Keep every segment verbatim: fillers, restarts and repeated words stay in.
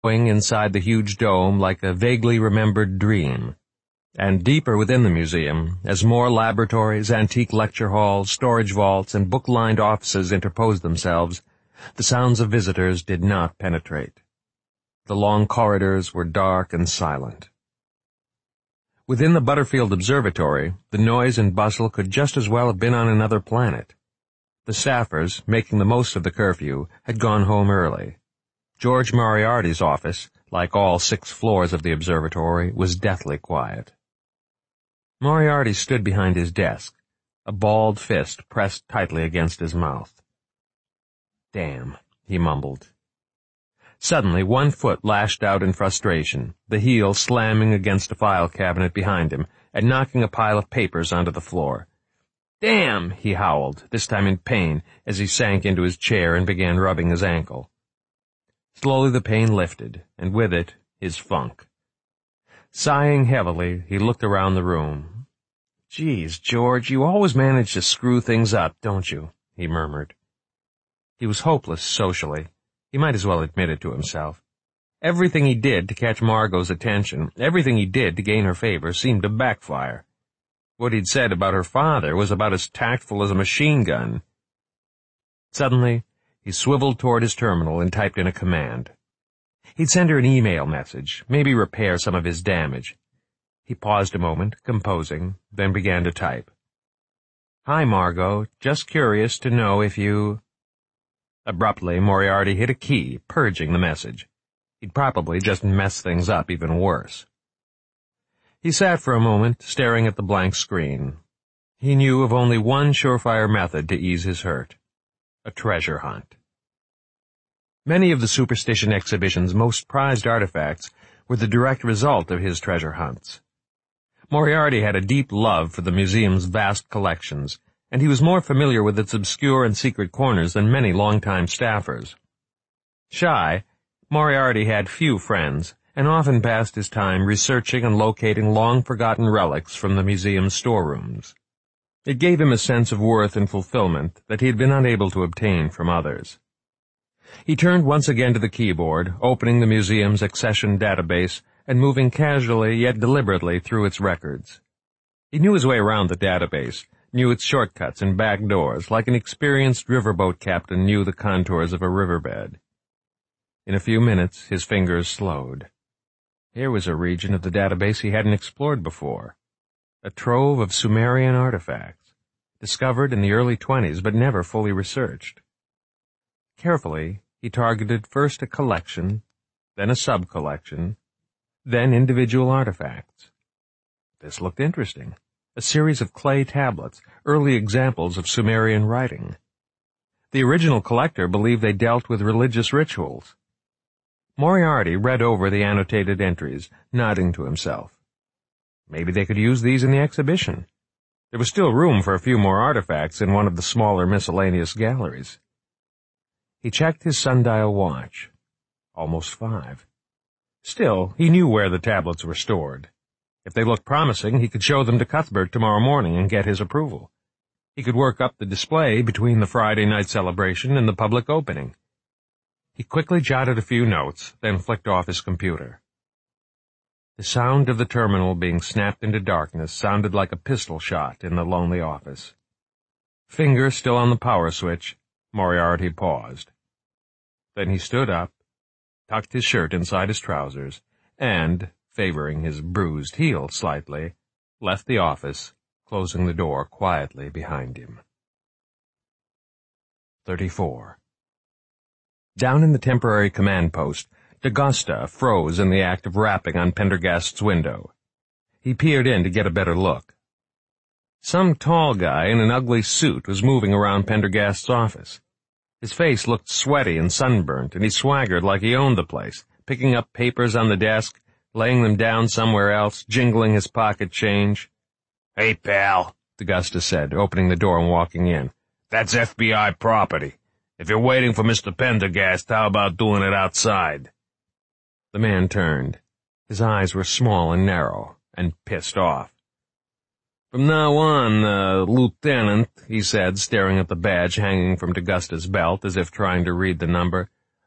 glowing inside the huge dome like a vaguely remembered dream. And deeper within the museum, as more laboratories, antique lecture halls, storage vaults, and book-lined offices interposed themselves, the sounds of visitors did not penetrate. The long corridors were dark and silent. Within the Butterfield Observatory, the noise and bustle could just as well have been on another planet. The staffers, making the most of the curfew, had gone home early. George Moriarty's office, like all six floors of the observatory, was deathly quiet. Moriarty stood behind his desk, a balled fist pressed tightly against his mouth. "Damn," he mumbled. Suddenly, one foot lashed out in frustration, the heel slamming against a file cabinet behind him and knocking a pile of papers onto the floor. "Damn!" he howled, this time in pain, as he sank into his chair and began rubbing his ankle. Slowly the pain lifted, and with it, his funk. Sighing heavily, he looked around the room. "Geez, George, you always manage to screw things up, don't you?" he murmured. He was hopeless socially. He might as well admit it to himself. Everything he did to catch Margot's attention, everything he did to gain her favor, seemed to backfire. What he'd said about her father was about as tactful as a machine gun. Suddenly, he swiveled toward his terminal and typed in a command. He'd send her an email message, maybe repair some of his damage. He paused a moment, composing, then began to type. "Hi, Margot. Just curious to know if you—" Abruptly, Moriarty hit a key, purging the message. He'd probably just messed things up even worse. He sat for a moment, staring at the blank screen. He knew of only one surefire method to ease his hurt. A treasure hunt. Many of the Superstition exhibition's most prized artifacts were the direct result of his treasure hunts. Moriarty had a deep love for the museum's vast collections, and he was more familiar with its obscure and secret corners than many longtime staffers. Shy, Moriarty had few friends, and often passed his time researching and locating long-forgotten relics from the museum's storerooms. It gave him a sense of worth and fulfillment that he had been unable to obtain from others. He turned once again to the keyboard, opening the museum's accession database and moving casually yet deliberately through its records. He knew his way around the database, knew its shortcuts and back doors, like an experienced riverboat captain knew the contours of a riverbed. In a few minutes, his fingers slowed. Here was a region of the database he hadn't explored before. A trove of Sumerian artifacts, discovered in the early twenties but never fully researched. Carefully, he targeted first a collection, then a sub-collection, then individual artifacts. This looked interesting. A series of clay tablets, early examples of Sumerian writing. The original collector believed they dealt with religious rituals. Moriarty read over the annotated entries, nodding to himself. Maybe they could use these in the exhibition. There was still room for a few more artifacts in one of the smaller miscellaneous galleries. He checked his sundial watch. Almost five. Still, he knew where the tablets were stored. If they looked promising, he could show them to Cuthbert tomorrow morning and get his approval. He could work up the display between the Friday night celebration and the public opening. He quickly jotted a few notes, then flicked off his computer. The sound of the terminal being snapped into darkness sounded like a pistol shot in the lonely office. Finger still on the power switch, Moriarty paused. Then he stood up, tucked his shirt inside his trousers, and, favoring his bruised heel slightly, left the office, closing the door quietly behind him. thirty-four. Down in the temporary command post, D'Agosta froze in the act of rapping on Pendergast's window. He peered in to get a better look. Some tall guy in an ugly suit was moving around Pendergast's office. His face looked sweaty and sunburnt, and he swaggered like he owned the place, picking up papers on the desk, laying them down somewhere else, jingling his pocket change. "Hey, pal," D'Agosta said, opening the door and walking in. "That's F B I property. If you're waiting for Mister Pendergast, how about doing it outside?" The man turned. His eyes were small and narrow, and pissed off. "From now on, uh, Lieutenant," he said, staring at the badge hanging from D'Agosta's belt as if trying to read the number,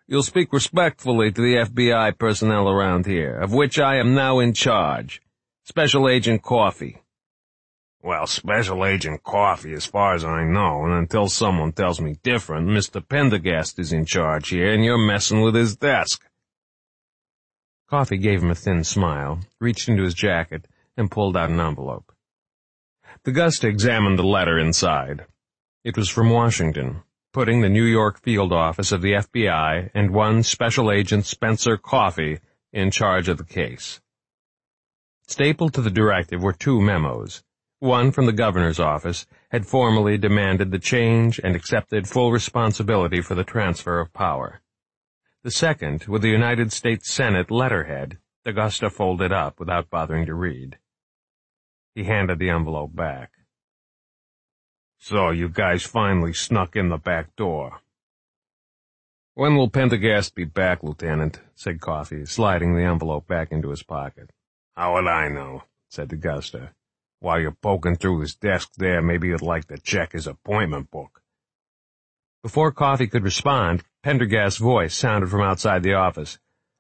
You'll speak respectfully to the F B I personnel around here, of which I am now in charge. Special Agent Coffey." "Well, Special Agent Coffey, as far as I know, and until someone tells me different, Mister Pendergast is in charge here, and you're messing with his desk." Coffey gave him a thin smile, reached into his jacket, and pulled out an envelope. DeGusta examined the letter inside. It was from Washington, putting the New York field office of the F B I and one Special Agent Spencer Coffey in charge of the case. Stapled to the directive were two memos. One from the governor's office had formally demanded the change and accepted full responsibility for the transfer of power. The second, with the United States Senate letterhead, DeGusta folded up without bothering to read. He handed the envelope back. "So you guys finally snuck in the back door." "When will Pendergast be back, Lieutenant?" said Coffey, sliding the envelope back into his pocket. "How would I know?" said DeGusta. "While you're poking through his desk there, maybe you'd like to check his appointment book." Before Coffey could respond, Pendergast's voice sounded from outside the office.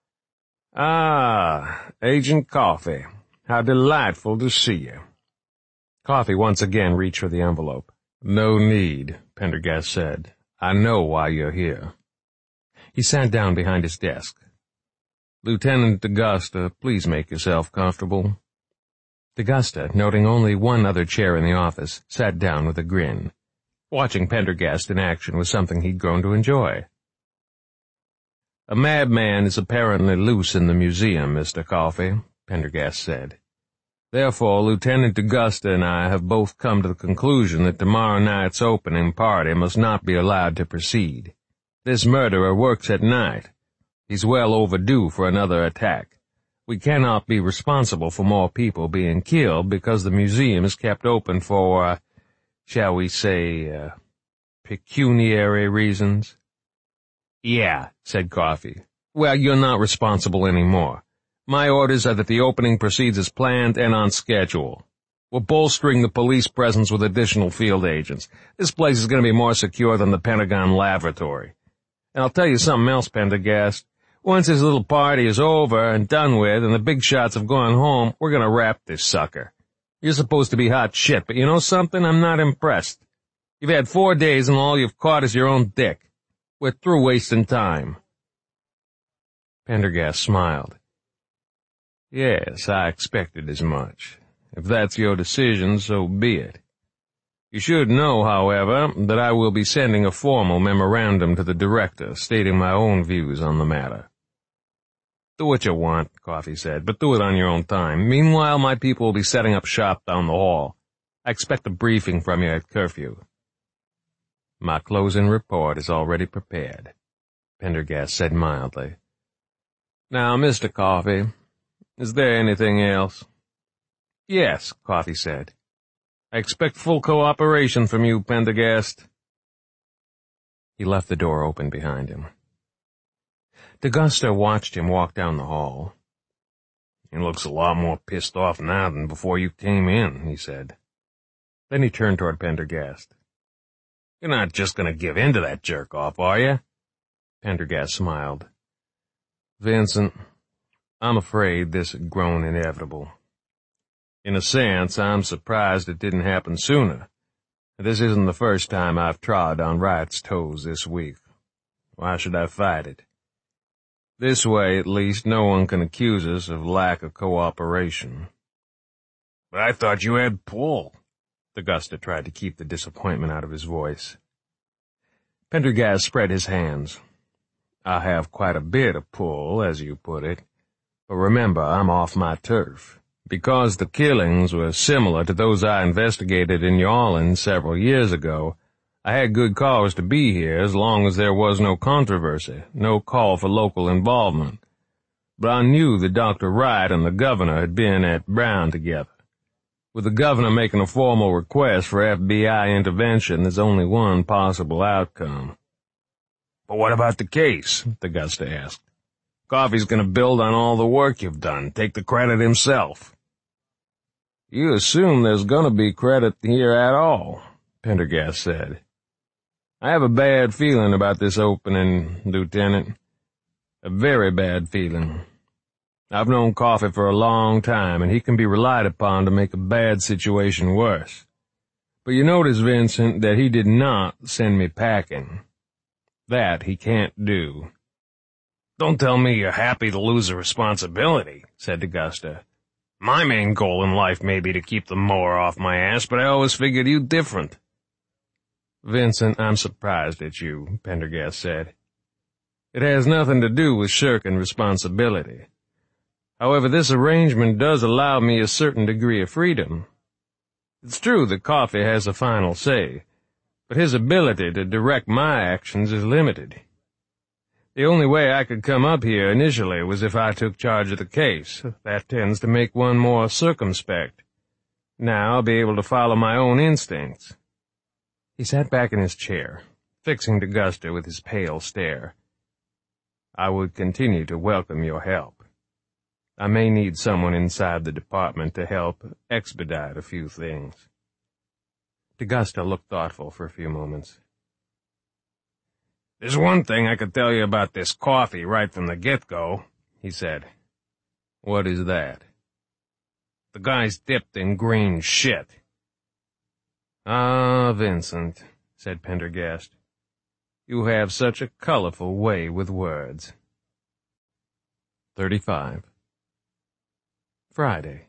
"Ah, Agent Coffey, how delightful to see you." Coffey once again reached for the envelope. "No need," Pendergast said. "I know why you're here." He sat down behind his desk. "Lieutenant DeGusta, please make yourself comfortable." DeGusta, noting only one other chair in the office, sat down with a grin. Watching Pendergast in action was something he'd grown to enjoy. "A madman is apparently loose in the museum, Mister Coffey," Pendergast said. "Therefore, Lieutenant DeGusta and I have both come to the conclusion that tomorrow night's opening party must not be allowed to proceed. This murderer works at night. He's well overdue for another attack. We cannot be responsible for more people being killed because the museum is kept open for, uh, shall we say, uh, pecuniary reasons." "Yeah," said Coffey. "Well, you're not responsible anymore. My orders are that the opening proceeds as planned and on schedule. We're bolstering the police presence with additional field agents. This place is going to be more secure than the Pentagon Laboratory. And I'll tell you something else, Pendergast. Once this little party is over and done with and the big shots have gone home, we're going to wrap this sucker. You're supposed to be hot shit, but you know something? I'm not impressed. You've had four days and all you've caught is your own dick. We're through wasting time." Pendergast smiled. "Yes, I expected as much. If that's your decision, so be it. You should know, however, that I will be sending a formal memorandum to the director stating my own views on the matter." "Do what you want," Coffey said, "but do it on your own time. Meanwhile, my people will be setting up shop down the hall. I expect a briefing from you at curfew." "My closing report is already prepared," Pendergast said mildly. "Now, Mister Coffey, is there anything else?" "Yes," Coffey said. "I expect full cooperation from you, Pendergast." He left the door open behind him. DeGusta watched him walk down the hall. "He looks a lot more pissed off now than before you came in," he said. Then he turned toward Pendergast. "You're not just going to give in to that jerk-off, are you?" Pendergast smiled. "Vincent, I'm afraid this had grown inevitable. In a sense, I'm surprised it didn't happen sooner. This isn't the first time I've trod on Wright's toes this week. Why should I fight it? This way, at least, no one can accuse us of lack of cooperation." "But I thought you had pull." DeGusta tried to keep the disappointment out of his voice. Pendergast spread his hands. "I have quite a bit of pull, as you put it. But remember, I'm off my turf. Because the killings were similar to those I investigated in New Orleans several years ago, I had good cause to be here as long as there was no controversy, no call for local involvement. But I knew that Doctor Wright and the governor had been at Brown together. With the governor making a formal request for F B I intervention, there's only one possible outcome." "But what about the case?" DeGusta asked. "Coffey's going to build on all the work you've done, take the credit himself." "You assume there's going to be credit here at all," Pendergast said. "I have a bad feeling about this opening, Lieutenant. A very bad feeling. I've known Coffee for a long time, and he can be relied upon to make a bad situation worse. But you notice, Vincent, that he did not send me packing. That he can't do. Don't tell me you're happy to lose a responsibility, said Augusta. My main goal in life may be to keep the mower off my ass, but I always figured you different. Vincent, I'm surprised at you, Pendergast said. It has nothing to do with shirking responsibility. However, this arrangement does allow me a certain degree of freedom. It's true that Coffee has a final say, but his ability to direct my actions is limited. The only way I could come up here initially was if I took charge of the case. That tends to make one more circumspect. Now I'll be able to follow my own instincts. He sat back in his chair, fixing Augusta with his pale stare. I would continue to welcome your help. I may need someone inside the department to help expedite a few things. Augusta looked thoughtful for a few moments. There's one thing I could tell you about this Coffee right from the get-go, he said. What is that? The guy's dipped in green shit. Ah, Vincent, said Pendergast. You have such a colorful way with words. Thirty-five. Friday.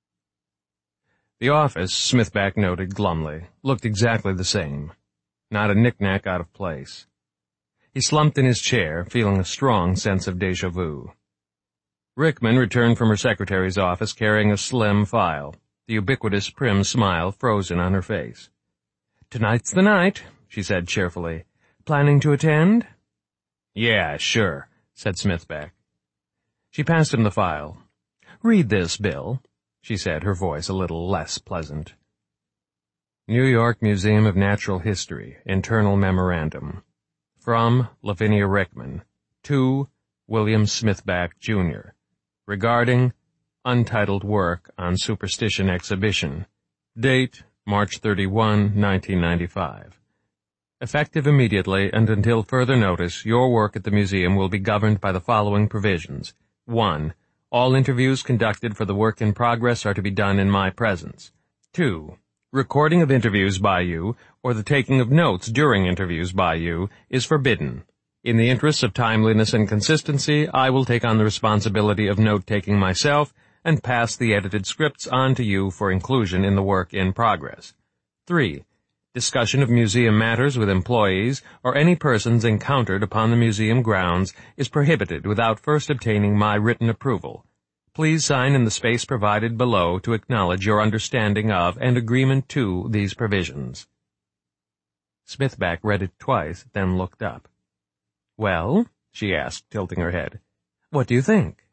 The office, Smithback noted glumly, looked exactly the same. Not a knick-knack out of place. He slumped in his chair, feeling a strong sense of déjà vu. Rickman returned from her secretary's office carrying a slim file, the ubiquitous prim smile frozen on her face. "Tonight's the night," she said cheerfully. "Planning to attend?" "Yeah, sure," said Smithback. She passed him the file. "Read this, Bill," she said, her voice a little less pleasant. New York Museum of Natural History, Internal Memorandum. From Lavinia Rickman, to William Smithback, Junior, regarding untitled work on superstition exhibition. Date, March thirty-first, nineteen ninety-five. Effective immediately and until further notice, your work at the museum will be governed by the following provisions. one. All interviews conducted for the work in progress are to be done in my presence. two. Recording of interviews by you, or the taking of notes during interviews by you, is forbidden. In the interests of timeliness and consistency, I will take on the responsibility of note-taking myself and pass the edited scripts on to you for inclusion in the work in progress. three. Discussion of museum matters with employees or any persons encountered upon the museum grounds is prohibited without first obtaining my written approval. Please sign in the space provided below to acknowledge your understanding of and agreement to these provisions. Smithback read it twice, then looked up. "Well?" she asked, tilting her head. "What do you think?"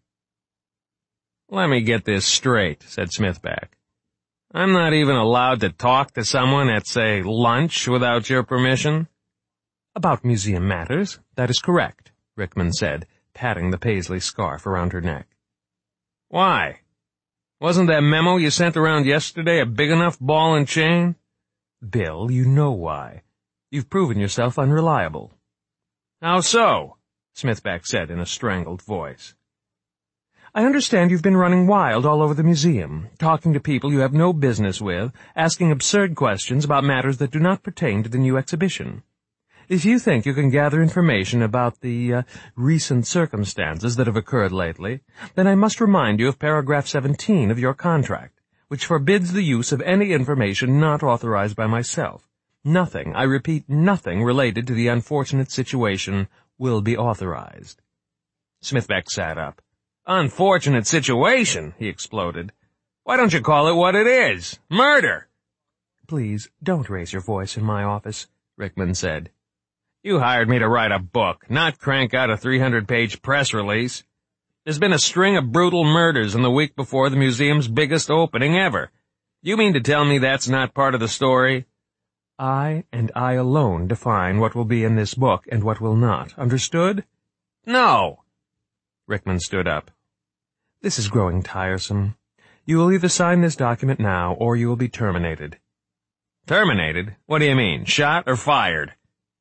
"Let me get this straight," said Smithback. "I'm not even allowed to talk to someone at, say, lunch without your permission?" "About museum matters, that is correct," Rickman said, patting the paisley scarf around her neck. "Why? Wasn't that memo you sent around yesterday a big enough ball and chain?" "Bill, you know why. You've proven yourself unreliable." "How so?" Smithback said in a strangled voice. "I understand you've been running wild all over the museum, talking to people you have no business with, asking absurd questions about matters that do not pertain to the new exhibition. If you think you can gather information about the uh, recent circumstances that have occurred lately, then I must remind you of paragraph seventeen of your contract, which forbids the use of any information not authorized by myself. Nothing, I repeat, nothing related to the unfortunate situation will be authorized." Smithback sat up. "Unfortunate situation," he exploded. "Why don't you call it what it is? Murder!" "Please, don't raise your voice in my office," Rickman said. "You hired me to write a book, not crank out a three hundred page press release. There's been a string of brutal murders in the week before the museum's biggest opening ever. You mean to tell me that's not part of the story?" "I and I alone define what will be in this book and what will not. Understood?" "No." Rickman stood up. "This is growing tiresome. You will either sign this document now or you will be terminated." "Terminated? What do you mean, shot or fired?"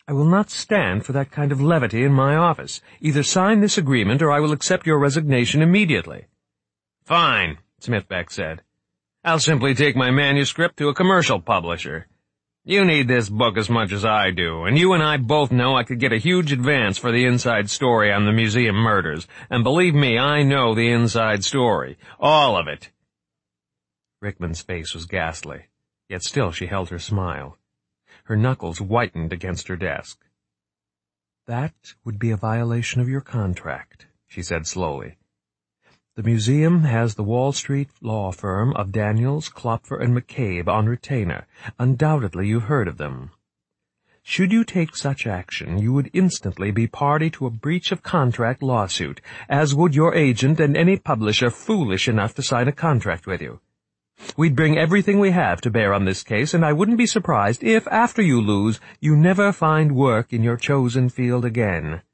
I will not stand for that kind of levity in my office. Either sign this agreement or I will accept your resignation immediately. Fine, Smithbeck said. I'll simply take my manuscript to a commercial publisher. You need this book as much as I do, and you and I both know I could get a huge advance for the inside story on the museum murders, and believe me, I know the inside story. All of it. Rickman's face was ghastly, yet still she held her smile. Her knuckles whitened against her desk. That would be a violation of your contract, she said slowly. The museum has the Wall Street law firm of Daniels, Klopfer, and McCabe on retainer. Undoubtedly you've heard of them. Should you take such action, you would instantly be party to a breach of contract lawsuit, as would your agent and any publisher foolish enough to sign a contract with you. We'd bring everything we have to bear on this case, and I wouldn't be surprised if, after you lose, you never find work in your chosen field again.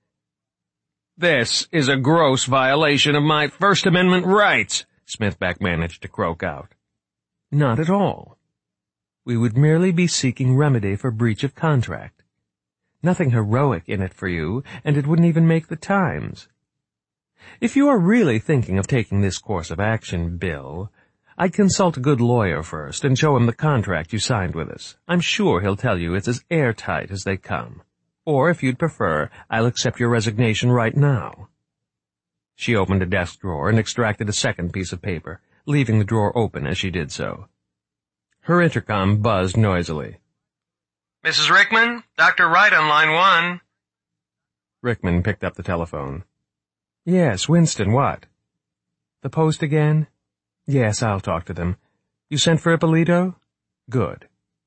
This is a gross violation of my First Amendment rights, Smithbeck managed to croak out. Not at all. We would merely be seeking remedy for breach of contract. Nothing heroic in it for you, and it wouldn't even make the Times. If you are really thinking of taking this course of action, Bill, I'd consult a good lawyer first and show him the contract you signed with us. I'm sure he'll tell you it's as airtight as they come. Or, if you'd prefer, I'll accept your resignation right now. She opened a desk drawer and extracted a second piece of paper, leaving the drawer open as she did so. Her intercom buzzed noisily. Missus Rickman, Doctor Wright on line one. Rickman picked up the telephone. Yes, Winston, what? The Post again? Yes, I'll talk to them. You sent for Ippolito? Good.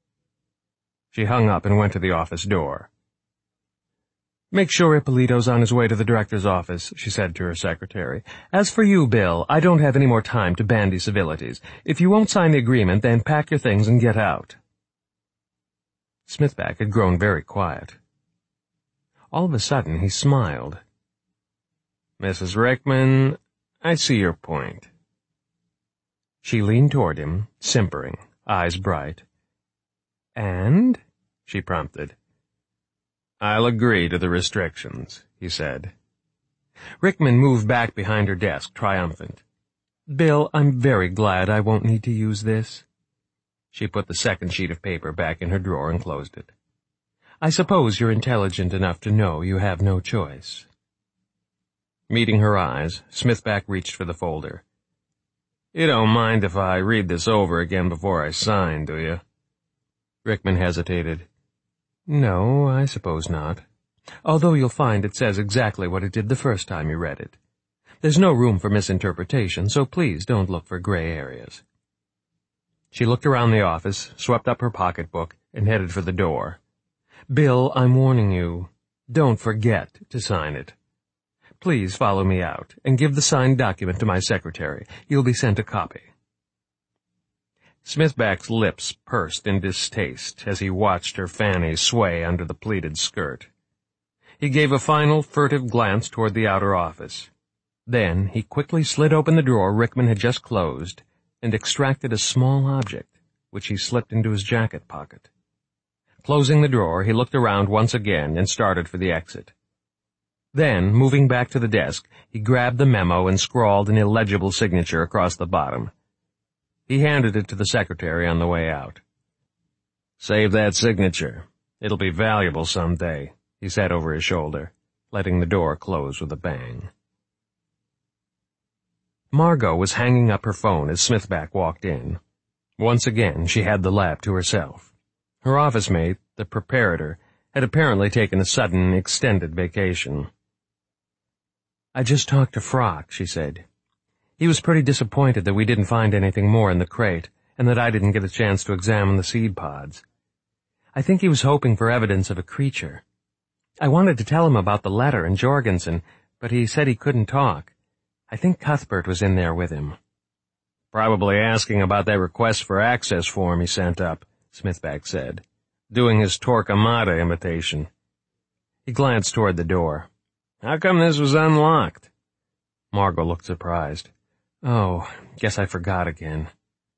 She hung up and went to the office door. Make sure Ippolito's on his way to the director's office, she said to her secretary. As for you, Bill, I don't have any more time to bandy civilities. If you won't sign the agreement, then pack your things and get out. Smithbeck had grown very quiet. All of a sudden, he smiled. Missus Rickman, I see your point. She leaned toward him, simpering, eyes bright. And? She prompted. I'll agree to the restrictions, he said. Rickman moved back behind her desk, triumphant. Bill, I'm very glad I won't need to use this. She put the second sheet of paper back in her drawer and closed it. I suppose you're intelligent enough to know you have no choice. Meeting her eyes, Smithbeck reached for the folder. You don't mind if I read this over again before I sign, do you? Rickman hesitated. No, I suppose not. Although you'll find it says exactly what it did the first time you read it. There's no room for misinterpretation, so please don't look for gray areas. She looked around the office, swept up her pocketbook, and headed for the door. Bill, I'm warning you. Don't forget to sign it. Please follow me out, and give the signed document to my secretary. You'll be sent a copy. Smithbeck's lips pursed in distaste as he watched her fanny sway under the pleated skirt. He gave a final furtive glance toward the outer office. Then he quickly slid open the drawer Rickman had just closed and extracted a small object, which he slipped into his jacket pocket. Closing the drawer, he looked around once again and started for the exit. Then, moving back to the desk, he grabbed the memo and scrawled an illegible signature across the bottom. He handed it to the secretary on the way out. Save that signature. It'll be valuable someday, he said over his shoulder, letting the door close with a bang. Margot was hanging up her phone as Smithbeck walked in. Once again, she had the lab to herself. Her office mate, the preparator, had apparently taken a sudden, extended vacation. I just talked to Frock, she said. He was pretty disappointed that we didn't find anything more in the crate, and that I didn't get a chance to examine the seed pods. I think he was hoping for evidence of a creature. I wanted to tell him about the letter and Jorgensen, but he said he couldn't talk. I think Cuthbert was in there with him. Probably asking about that request for access form he sent up, Smithbeck said, doing his Torquemada imitation. He glanced toward the door. How come this was unlocked? Margot looked surprised. Oh, guess I forgot again.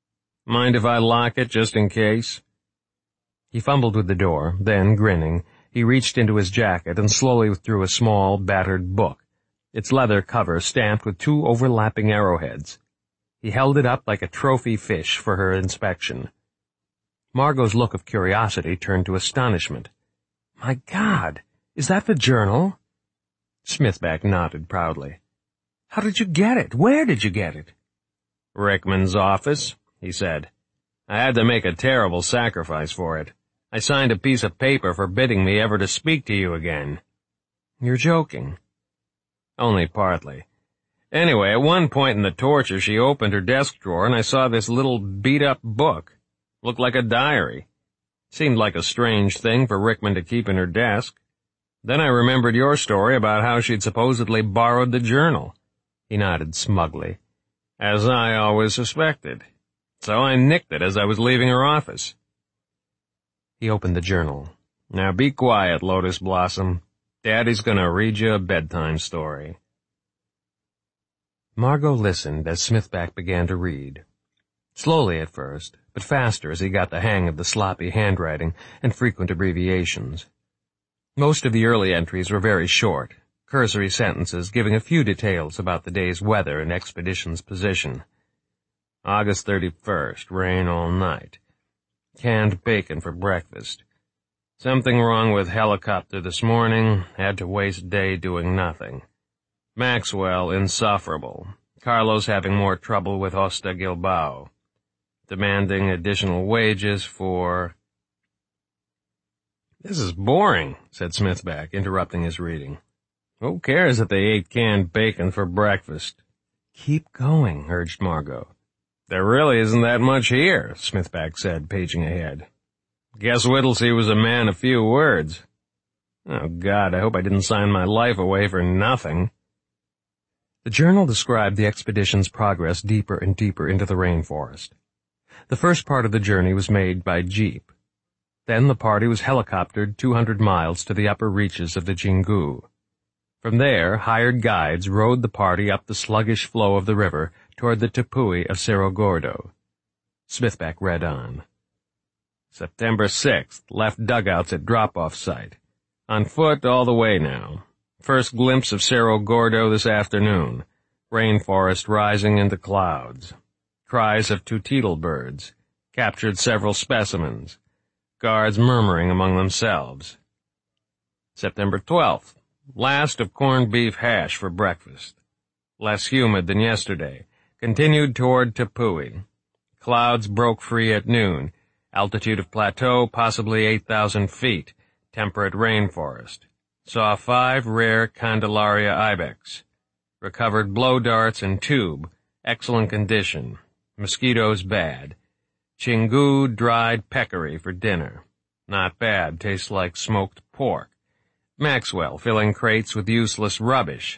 Mind if I lock it just in case? He fumbled with the door, then, grinning, He reached into his jacket and slowly withdrew a small, battered book, its leather cover stamped with two overlapping arrowheads. He held it up like a trophy fish for her inspection. Margot's look of curiosity turned to astonishment. "My God, is that the journal?" Smithback nodded proudly. "How did you get it? Where did you get it?" "Rickman's office," he said. "I had to make a terrible sacrifice for it. I signed a piece of paper forbidding me ever to speak to you again." "You're joking." "Only partly. Anyway, at one point in the torture, she opened her desk drawer and I saw this little beat-up book. Looked like a diary. Seemed like a strange thing for Rickman to keep in her desk. Then I remembered your story about how she'd supposedly borrowed the journal." He nodded smugly. "As I always suspected. So I nicked it as I was leaving her office." He opened the journal. "Now be quiet, Lotus Blossom. Daddy's gonna read you a bedtime story." Margot listened as Smithback began to read. Slowly at first, but faster as he got the hang of the sloppy handwriting and frequent abbreviations. Most of the early entries were very short, cursory sentences giving a few details about the day's weather and expedition's position. August thirty-first, rain all night. Canned bacon for breakfast. Something wrong with helicopter this morning, had to waste day doing nothing. Maxwell insufferable. Carlos having more trouble with Hosta Gilbao. Demanding additional wages for... "This is boring," said Smithback, interrupting his reading. "Who cares if they ate canned bacon for breakfast?" "Keep going," urged Margot. "There really isn't that much here," Smithback said, paging ahead. "Guess Whittlesey was a man of few words. Oh, God, I hope I didn't sign my life away for nothing." The journal described the expedition's progress deeper and deeper into the rainforest. The first part of the journey was made by jeep. Then the party was helicoptered two hundred miles to the upper reaches of the Xingu. From there, hired guides rowed the party up the sluggish flow of the river toward the Tepui of Cerro Gordo. Smithback read on. September sixth, left dugouts at drop-off site. On foot all the way now. First glimpse of Cerro Gordo this afternoon. Rainforest rising into clouds. Cries of tuteal birds. Captured several specimens. Guards murmuring among themselves. September twelfth, last of corned beef hash for breakfast. Less humid than yesterday. Continued toward Tepui. Clouds broke free at noon. Altitude of plateau possibly eight thousand feet. Temperate rainforest. Saw five rare Candelaria ibex. Recovered blow darts and tube. Excellent condition. Mosquitoes bad. Xingu dried peccary for dinner. Not bad, tastes like smoked pork. Maxwell filling crates with useless rubbish.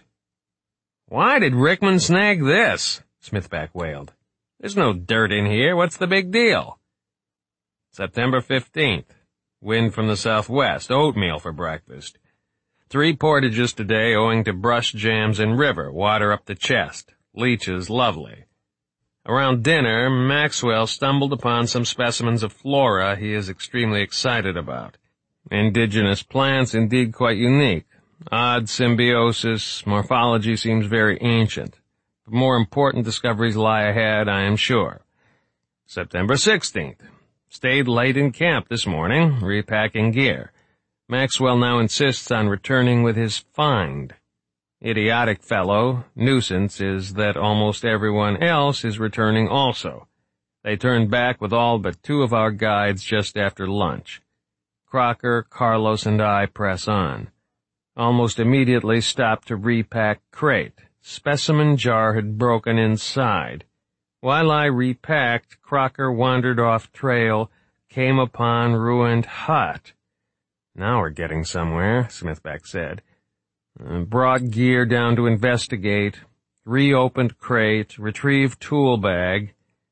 "Why did Rickman snag this?" Smithback wailed. "There's no dirt in here. What's the big deal?" September fifteenth. Wind from the southwest. Oatmeal for breakfast. Three portages today owing to brush jams in river. Water up to chest. Leeches lovely. Around dinner, Maxwell stumbled upon some specimens of flora he is extremely excited about. Indigenous plants indeed quite unique. Odd symbiosis, morphology seems very ancient. But more important discoveries lie ahead, I am sure. September sixteenth. Stayed late in camp this morning, repacking gear. Maxwell now insists on returning with his find. Idiotic fellow, nuisance is that almost everyone else is returning also. They turned back with all but two of our guides just after lunch. Crocker, Carlos, and I press on. Almost immediately stopped to repack crate. Specimen jar had broken inside. While I repacked, Crocker wandered off trail, came upon ruined hut. "Now we're getting somewhere," Smithback said. Uh, brought gear down to investigate, reopened crate, retrieved tool bag.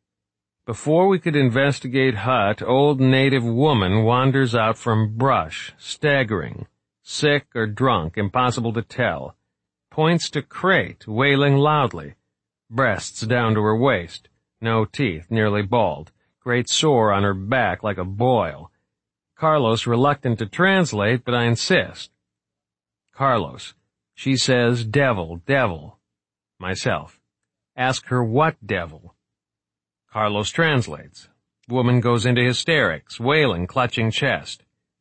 Before we could investigate hut, old native woman wanders out from brush, staggering, sick or drunk, impossible to tell. Points to crate, wailing loudly. Breasts down to her waist, no teeth, nearly bald, great sore on her back like a boil. Carlos reluctant to translate, but I insist. Carlos. She says devil, devil. Myself. Ask her what devil. Carlos translates. Woman goes into hysterics, wailing, clutching chest.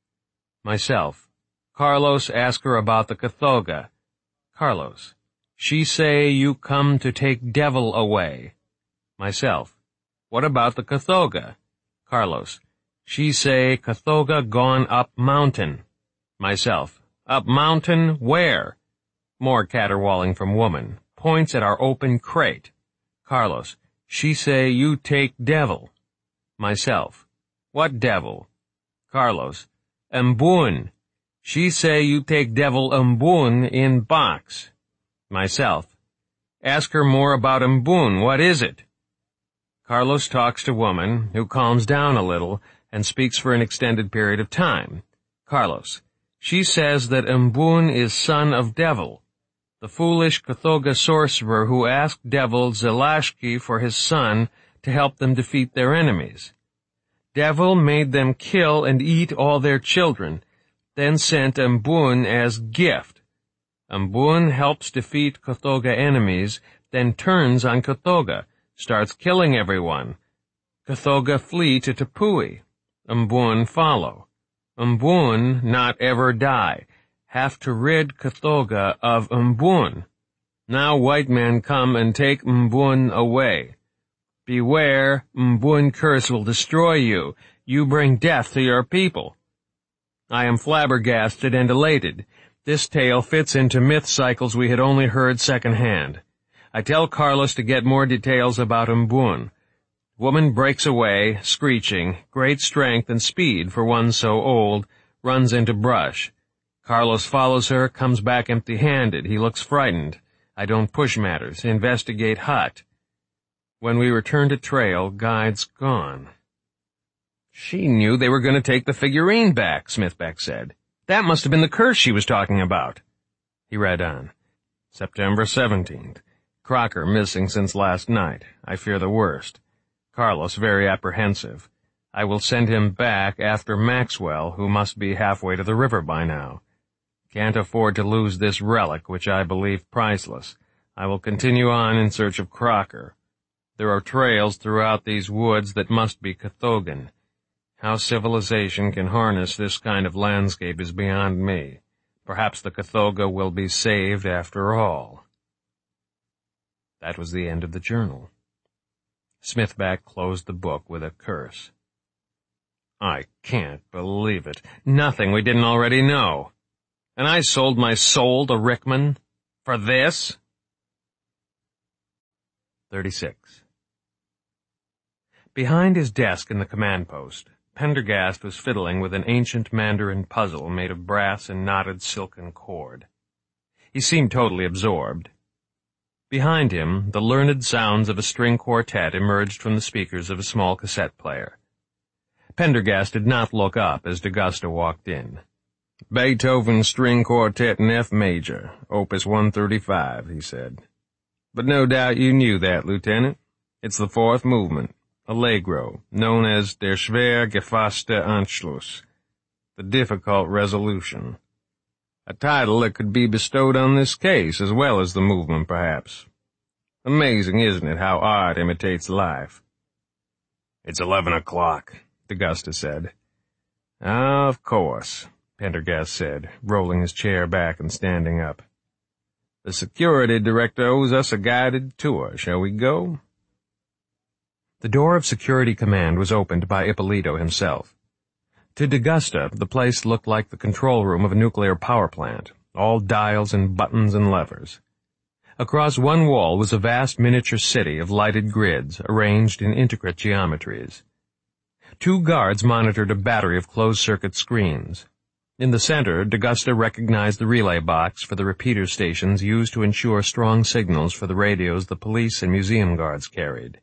Myself. Carlos, ask her about the Cathoga. Carlos. She say you come to take devil away. Myself. What about the Cathoga? Carlos. She say Cathoga gone up mountain. Myself. Up mountain where? More caterwauling from woman. Points at our open crate. Carlos. She say you take devil. Myself. What devil? Carlos. Mbun. She say you take devil Mbun in box. Myself. Ask her more about Mbun. What is it? Carlos talks to woman, who calms down a little and speaks for an extended period of time. Carlos. She says that Mbun is son of devil, the foolish Cathoga sorcerer who asked devil Zelashki for his son to help them defeat their enemies. Devil made them kill and eat all their children, then sent Mbun as gift. Mbun helps defeat Cathoga enemies, then turns on Cathoga, starts killing everyone. Cathoga flee to Tepui. Mbun follow. Mbun not ever die. Have to rid Cathoga of Mbun. Now white men come and take Mbun away. Beware, Mbun curse will destroy you. You bring death to your people. I am flabbergasted and elated. This tale fits into myth cycles we had only heard secondhand. I tell Carlos to get more details about Mbun. Woman breaks away, screeching, great strength and speed for one so old, runs into brush. Carlos follows her, comes back empty-handed. He looks frightened. I don't push matters, investigate hut. When we return to trail, guide's gone. She knew they were going to take the figurine back, Smithbeck said. That must have been the curse she was talking about. He read on. September seventeenth. Crocker missing since last night. I fear the worst. Carlos very apprehensive. I will send him back after Maxwell, who must be halfway to the river by now. Can't afford to lose this relic, which I believe priceless. I will continue on in search of Crocker. There are trails throughout these woods that must be Cathogan. How civilization can harness this kind of landscape is beyond me. Perhaps the Cathoga will be saved after all. That was the end of the journal. Smithback closed the book with a curse. I can't believe it. Nothing we didn't already know. And I sold my soul to Rickman? For this? thirty-six. Behind his desk in the command post, Pendergast was fiddling with an ancient Mandarin puzzle made of brass and knotted silken cord. He seemed totally absorbed. Behind him, the learned sounds of a string quartet emerged from the speakers of a small cassette player. Pendergast did not look up as DeGusta walked in. Beethoven String Quartet in F Major, Opus one thirty-five, he said. But no doubt you knew that, Lieutenant. It's the fourth movement, Allegro, known as Der schwer gefasste Anschluss, the difficult resolution. A title that could be bestowed on this case as well as the movement, perhaps. Amazing, isn't it, how art imitates life? It's eleven o'clock, DeGusta said. Ah, of course, Pendergast said, rolling his chair back and standing up. The security director owes us a guided tour. Shall we go? The door of Security Command was opened by Ippolito himself. To DeGusta, the place looked like the control room of a nuclear power plant, all dials and buttons and levers. Across one wall was a vast miniature city of lighted grids arranged in intricate geometries. Two guards monitored a battery of closed-circuit screens. In the center, DeGusta recognized the relay box for the repeater stations used to ensure strong signals for the radios the police and museum guards carried.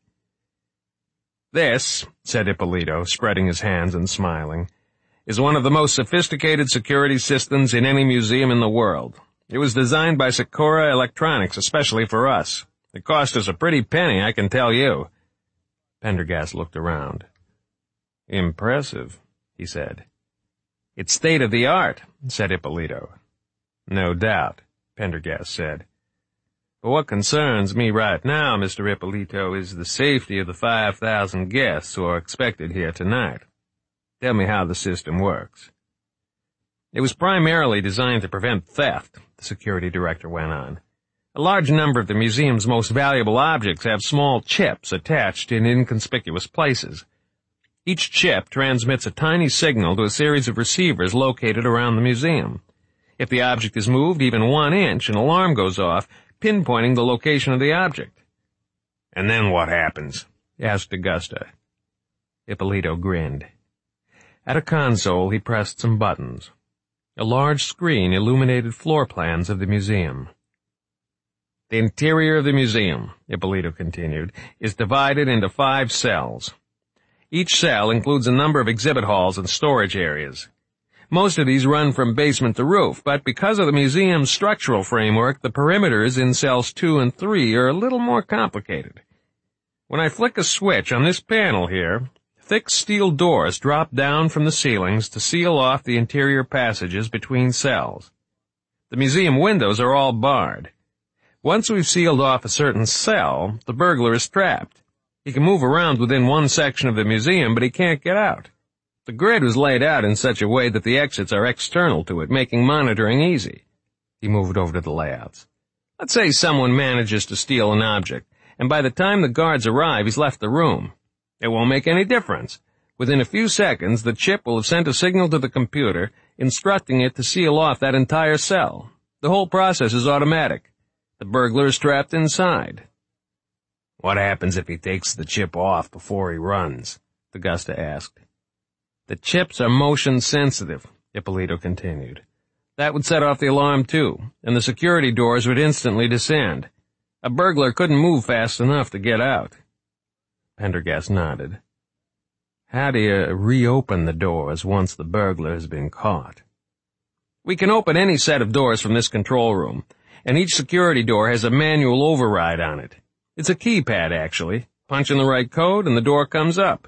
This, said Ippolito, spreading his hands and smiling, is one of the most sophisticated security systems in any museum in the world. It was designed by Sikora Electronics, especially for us. It cost us a pretty penny, I can tell you. Pendergast looked around. Impressive, he said. "It's state-of-the-art," said Ippolito. "No doubt," Pendergast said. "But what concerns me right now, Mister Ippolito, is the safety of the five thousand guests who are expected here tonight. Tell me how the system works." "It was primarily designed to prevent theft," the security director went on. "A large number of the museum's most valuable objects have small chips attached in inconspicuous places. Each chip transmits a tiny signal to a series of receivers located around the museum. If the object is moved even one inch, an alarm goes off, pinpointing the location of the object." "And then what happens?" asked Augusta. Ippolito grinned. At a console, he pressed some buttons. A large screen illuminated floor plans of the museum. "The interior of the museum," Ippolito continued, "is divided into five cells. Each cell includes a number of exhibit halls and storage areas. Most of these run from basement to roof, but because of the museum's structural framework, the perimeters in cells two and three are a little more complicated. When I flick a switch on this panel here, thick steel doors drop down from the ceilings to seal off the interior passages between cells. The museum windows are all barred. Once we've sealed off a certain cell, the burglar is trapped. He can move around within one section of the museum, but he can't get out. The grid was laid out in such a way that the exits are external to it, making monitoring easy." He moved over to the layouts. "Let's say someone manages to steal an object, and by the time the guards arrive, he's left the room. It won't make any difference. Within a few seconds, the chip will have sent a signal to the computer, instructing it to seal off that entire cell. The whole process is automatic. The burglar is trapped inside." "What happens if he takes the chip off before he runs?" Augusta asked. "The chips are motion sensitive," Ippolito continued. "That would set off the alarm too, and the security doors would instantly descend. A burglar couldn't move fast enough to get out." Pendergast nodded. "How do you reopen the doors once the burglar has been caught?" "We can open any set of doors from this control room, and each security door has a manual override on it. It's a keypad, actually. Punch in the right code and the door comes up."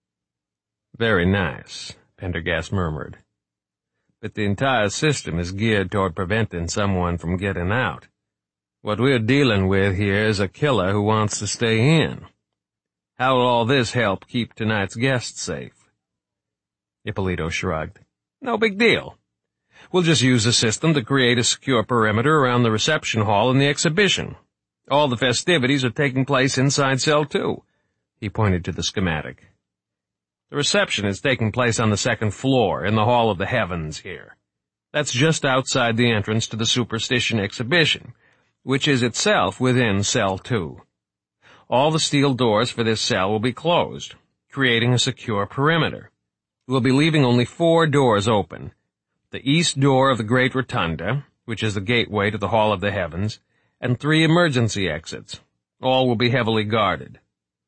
"Very nice," Pendergast murmured. "But the entire system is geared toward preventing someone from getting out. What we're dealing with here is a killer who wants to stay in. How will all this help keep tonight's guests safe?" Ippolito shrugged. "No big deal. We'll just use the system to create a secure perimeter around the reception hall and the exhibition. All the festivities are taking place inside Cell two. He pointed to the schematic. "The reception is taking place on the second floor in the Hall of the Heavens here. That's just outside the entrance to the Superstition exhibition, which is itself within Cell two. All the steel doors for this cell will be closed, creating a secure perimeter. We'll be leaving only four doors open. The east door of the Great Rotunda, which is the gateway to the Hall of the Heavens, and three emergency exits. All will be heavily guarded."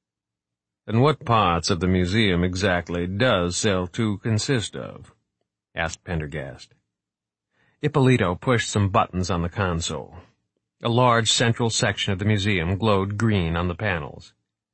"And what parts of the museum exactly does Cell two consist of?" asked Pendergast. Ippolito pushed some buttons on the console. A large central section of the museum glowed green on the panels.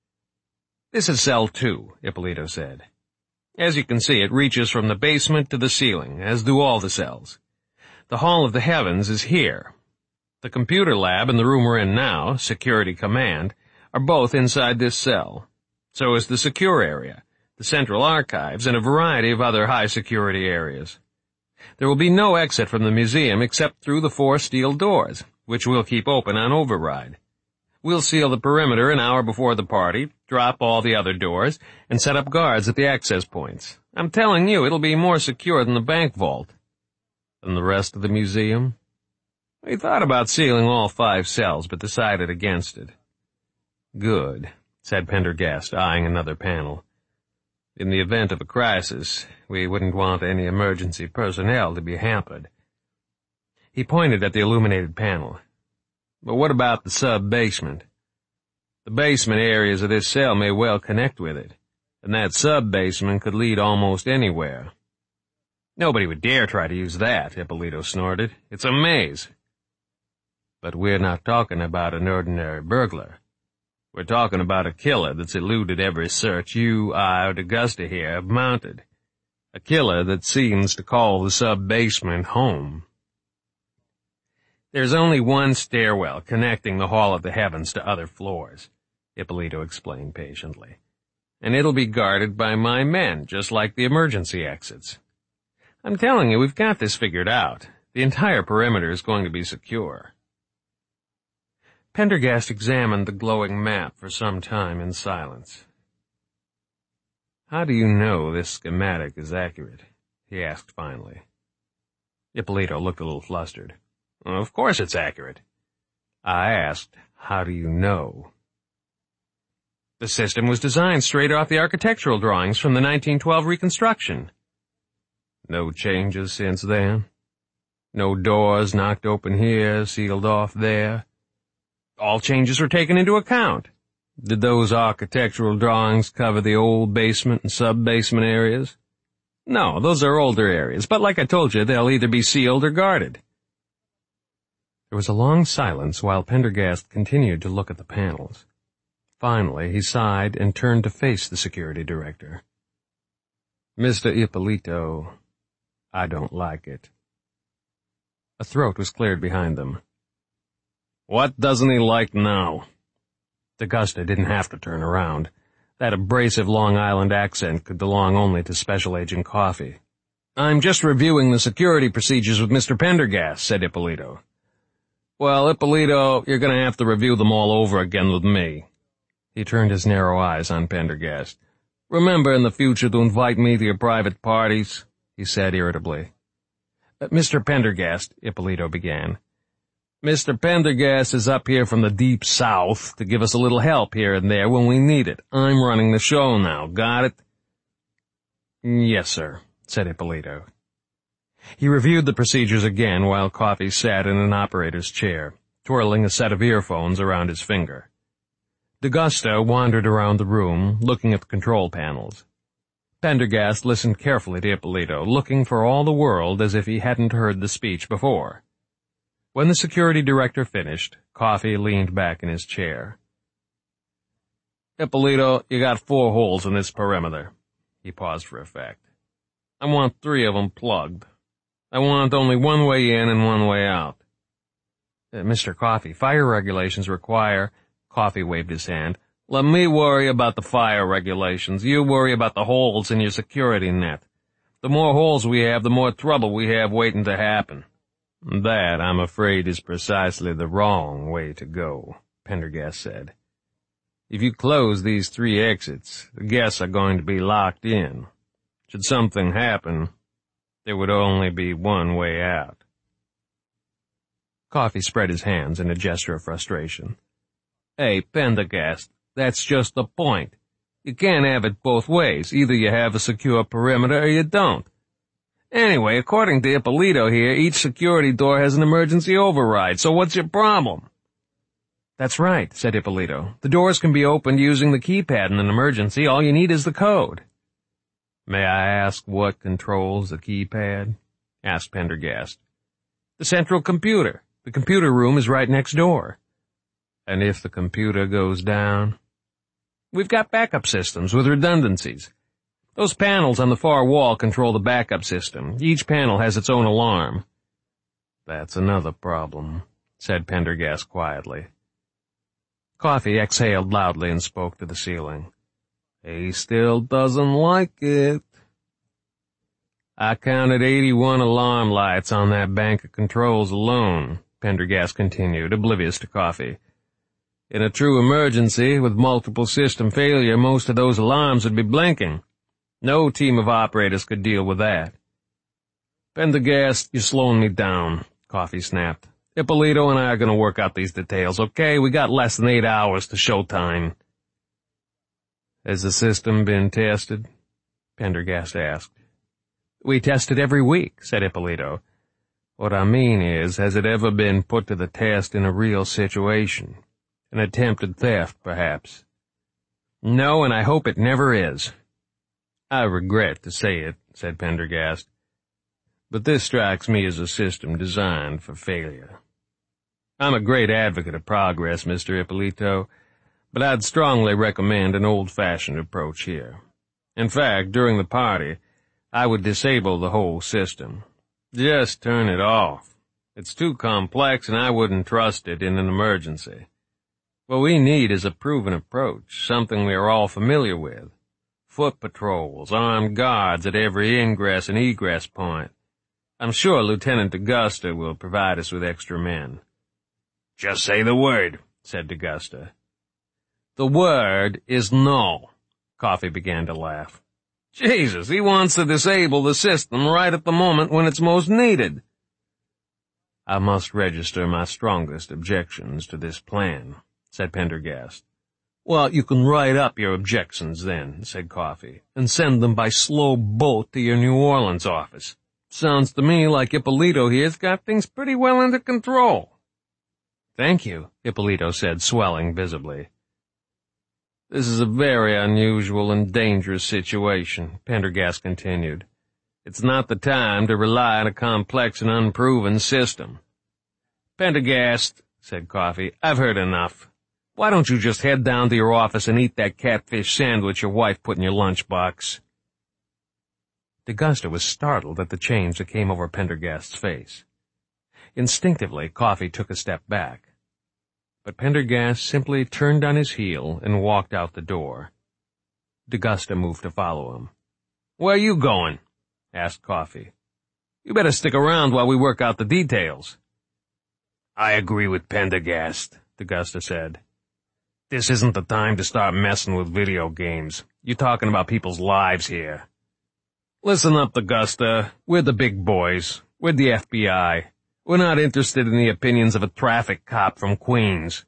"This is Cell two, Ippolito said. As you can see, it reaches from the basement to the ceiling, as do all the cells. The Hall of the Heavens is here. The computer lab and the room we're in now, Security Command, are both inside this cell. So is the secure area, the central archives, and a variety of other high-security areas. There will be no exit from the museum except through the four steel doors, which we'll keep open on override. We'll seal the perimeter an hour before the party, drop all the other doors, and set up guards at the access points. I'm telling you, it'll be more secure than the bank vault." "And the rest of the museum?" "We thought about sealing all five cells, but decided against it." "Good," said Pendergast, eyeing another panel. "In the event of a crisis, we wouldn't want any emergency personnel to be hampered." He pointed at the illuminated panel. "But what about the sub-basement? The basement areas of this cell may well connect with it, and that sub-basement could lead almost anywhere." "Nobody would dare try to use that," Ippolito snorted. "It's a maze." "But we're not talking about an ordinary burglar. We're talking about a killer that's eluded every search you, I, or Augusta here have mounted. A killer that seems to call the sub-basement home. There's only one stairwell connecting the Hall of the Heavens to other floors, Ippolito explained patiently. And it'll be guarded by my men, just like the emergency exits. I'm telling you, we've got this figured out. The entire perimeter is going to be secure. Pendergast examined the glowing map for some time in silence. How do you know this schematic is accurate? He asked finally. Ippolito looked a little flustered. Well, of course it's accurate. I asked, how do you know? The system was designed straight off the architectural drawings from the nineteen twelve reconstruction. No changes since then? No doors knocked open here, sealed off there? All changes were taken into account. Did those architectural drawings cover the old basement and sub-basement areas? No, those are older areas, but like I told you, they'll either be sealed or guarded. There was a long silence while Pendergast continued to look at the panels. Finally, he sighed and turned to face the security director. Mister Ippolito, I don't like it. A throat was cleared behind them. What doesn't he like now? D'Agusta didn't have to turn around. That abrasive Long Island accent could belong only to Special Agent Coffey. I'm just reviewing the security procedures with Mister Pendergast, said Ippolito. Well, Ippolito, you're going to have to review them all over again with me. He turned his narrow eyes on Pendergast. Remember in the future to invite me to your private parties, he said irritably. Uh, Mister Pendergast, Ippolito began. Mister Pendergast is up here from the deep south to give us a little help here and there when we need it. I'm running the show now, got it? Yes, sir, said Ippolito. He reviewed the procedures again while Coffey sat in an operator's chair, twirling a set of earphones around his finger. D'Agusta wandered around the room, looking at the control panels. Pendergast listened carefully to Ippolito, looking for all the world as if he hadn't heard the speech before. When the security director finished, Coffey leaned back in his chair. Ippolito, you got four holes in this perimeter. He paused for effect. I want three of them plugged. I want only one way in and one way out. Uh, Mister Coffey, fire regulations require... Coffey waved his hand. Let me worry about the fire regulations. You worry about the holes in your security net. The more holes we have, the more trouble we have waiting to happen. That, I'm afraid, is precisely the wrong way to go, Pendergast said. If you close these three exits, the guests are going to be locked in. Should something happen, there would only be one way out. Coffey spread his hands in a gesture of frustration. Hey, Pendergast, that's just the point. You can't have it both ways. Either you have a secure perimeter or you don't. Anyway, according to Ippolito here, each security door has an emergency override, so what's your problem? That's right, said Ippolito. The doors can be opened using the keypad in an emergency. All you need is the code. May I ask what controls the keypad? Asked Pendergast. The central computer. The computer room is right next door. And if the computer goes down? We've got backup systems with redundancies. Those panels on the far wall control the backup system. Each panel has its own alarm. That's another problem, said Pendergast quietly. Coffey exhaled loudly and spoke to the ceiling. He still doesn't like it. I counted eighty-one alarm lights on that bank of controls alone, Pendergast continued, oblivious to Coffey. In a true emergency, with multiple system failure, most of those alarms would be blinking. No team of operators could deal with that. Pendergast, you're slowing me down, Coffey snapped. Ippolito and I are going to work out these details, okay? We got less than eight hours to showtime. Has the system been tested? Pendergast asked. We test it every week, said Ippolito. What I mean is, has it ever been put to the test in a real situation? An attempted theft, perhaps. No, and I hope it never is. I regret to say it, said Pendergast, but this strikes me as a system designed for failure. I'm a great advocate of progress, Mister Ippolito, but I'd strongly recommend an old-fashioned approach here. In fact, during the party, I would disable the whole system. Just turn it off. It's too complex and I wouldn't trust it in an emergency. What we need is a proven approach, something we are all familiar with. Foot patrols, armed guards at every ingress and egress point. I'm sure Lieutenant D'Augusta will provide us with extra men. Just say the word, said D'Augusta. The word is no. Coffee began to laugh. Jesus, he wants to disable the system right at the moment when it's most needed. I must register my strongest objections to this plan, said Pendergast. Well, you can write up your objections then, said Coffee, and send them by slow boat to your New Orleans office. Sounds to me like Ippolito here's got things pretty well under control. Thank you, Ippolito said, swelling visibly. This is a very unusual and dangerous situation, Pendergast continued. It's not the time to rely on a complex and unproven system. Pendergast, said Coffee, I've heard enough. Why don't you just head down to your office and eat that catfish sandwich your wife put in your lunchbox? D'Augusta was startled at the change that came over Pendergast's face. Instinctively, Coffee took a step back. But Pendergast simply turned on his heel and walked out the door. D'Augusta moved to follow him. Where are you going? Asked Coffee. You better stick around while we work out the details. I agree with Pendergast, D'Augusta said. This isn't the time to start messing with video games. You're talking about people's lives here. Listen up, D'Augusta. We're the big boys. We're the F B I. We're not interested in the opinions of a traffic cop from Queens.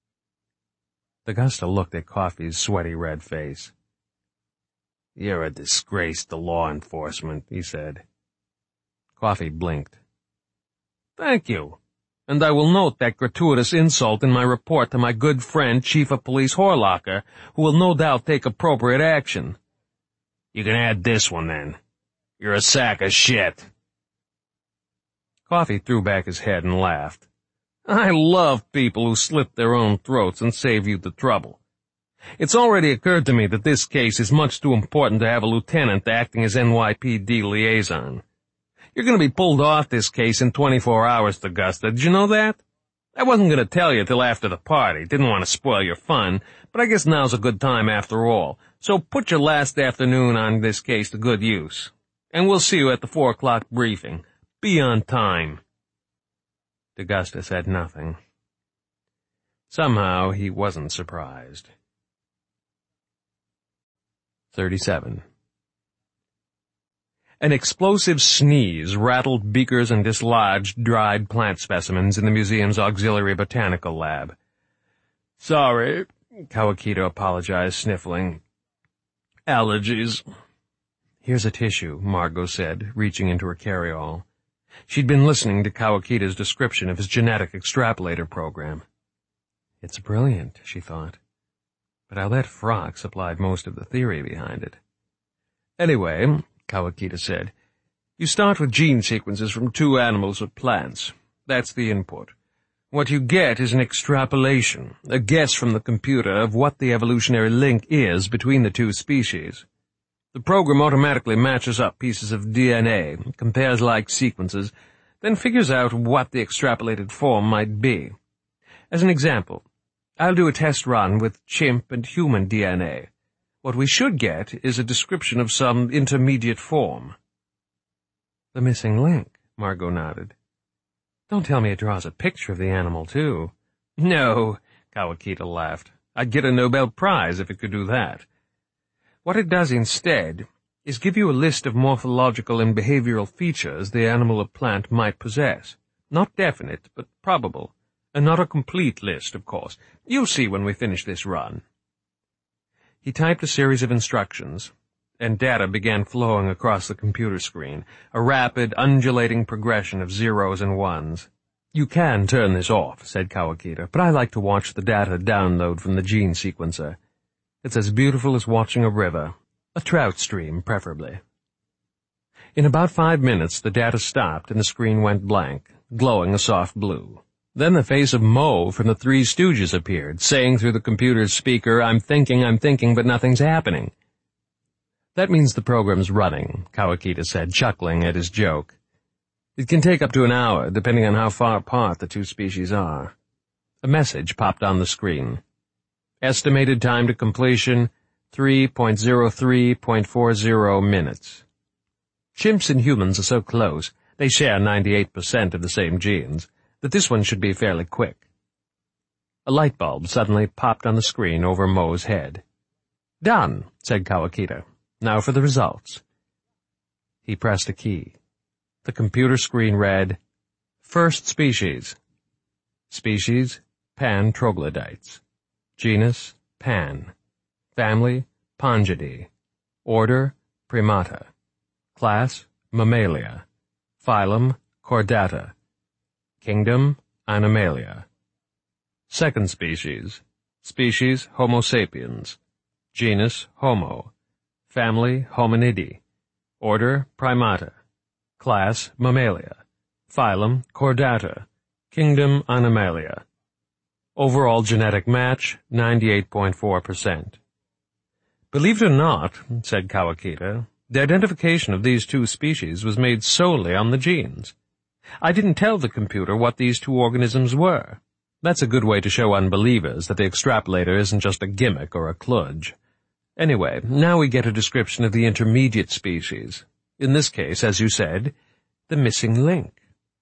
D'Augusta looked at Coffee's sweaty red face. You're a disgrace to law enforcement, he said. Coffee blinked. Thank you. And I will note that gratuitous insult in my report to my good friend, Chief of Police Horlocker, who will no doubt take appropriate action. You can add this one, then. You're a sack of shit. Coffee threw back his head and laughed. I love people who slit their own throats and save you the trouble. It's already occurred to me that this case is much too important to have a lieutenant acting as N Y P D liaison. You're going to be pulled off this case in twenty-four hours, D'Augusta. Did you know that? I wasn't going to tell you till after the party. Didn't want to spoil your fun, but I guess now's a good time after all. So put your last afternoon on this case to good use. And we'll see you at the four o'clock briefing. Be on time. D'Augusta said nothing. Somehow he wasn't surprised. thirty-seven. An explosive sneeze rattled beakers and dislodged dried plant specimens in the museum's auxiliary botanical lab. Sorry, Kawakita apologized, sniffling. Allergies. Here's a tissue, Margot said, reaching into her carry-all. She'd been listening to Kawakita's description of his genetic extrapolator program. It's brilliant, she thought. But I'll bet Frock supplied most of the theory behind it. Anyway, Kawakita said, you start with gene sequences from two animals or plants. That's the input. What you get is an extrapolation, a guess from the computer of what the evolutionary link is between the two species. The program automatically matches up pieces of D N A, compares like sequences, then figures out what the extrapolated form might be. As an example, I'll do a test run with chimp and human D N A. What we should get is a description of some intermediate form. The missing link, Margot nodded. Don't tell me it draws a picture of the animal, too. No, Kawakita laughed. I'd get a Nobel Prize if it could do that. What it does instead is give you a list of morphological and behavioral features the animal or plant might possess. Not definite, but probable. And not a complete list, of course. You'll see when we finish this run. He typed a series of instructions, and data began flowing across the computer screen, a rapid, undulating progression of zeros and ones. You can turn this off, said Kawakita, but I like to watch the data download from the gene sequencer. It's as beautiful as watching a river, a trout stream, preferably. In about five minutes, the data stopped and the screen went blank, glowing a soft blue. Then the face of Mo from the Three Stooges appeared, saying through the computer's speaker, I'm thinking, I'm thinking, but nothing's happening. That means the program's running, Kawakita said, chuckling at his joke. It can take up to an hour, depending on how far apart the two species are. A message popped on the screen. Estimated time to completion, three point zero three point four zero minutes. Chimps and humans are so close, they share ninety-eight percent of the same genes, that this one should be fairly quick. A light bulb suddenly popped on the screen over Mo's head. Done, said Kawakita. Now for the results. He pressed a key. The computer screen read, First species. Species, Pan troglodytes. Genus, Pan. Family, Pongidae. Order, Primata. Class, Mammalia. Phylum, Chordata. Kingdom, Animalia. Second species. Species, Homo sapiens. Genus, Homo. Family, Hominidae. Order, Primata. Class, Mammalia. Phylum, Chordata. Kingdom, Animalia. Overall genetic match, ninety-eight point four percent. Believe it or not, said Kawakita, the identification of these two species was made solely on the genes. I didn't tell the computer what these two organisms were. That's a good way to show unbelievers that the extrapolator isn't just a gimmick or a kludge. Anyway, now we get a description of the intermediate species. In this case, as you said, the missing link.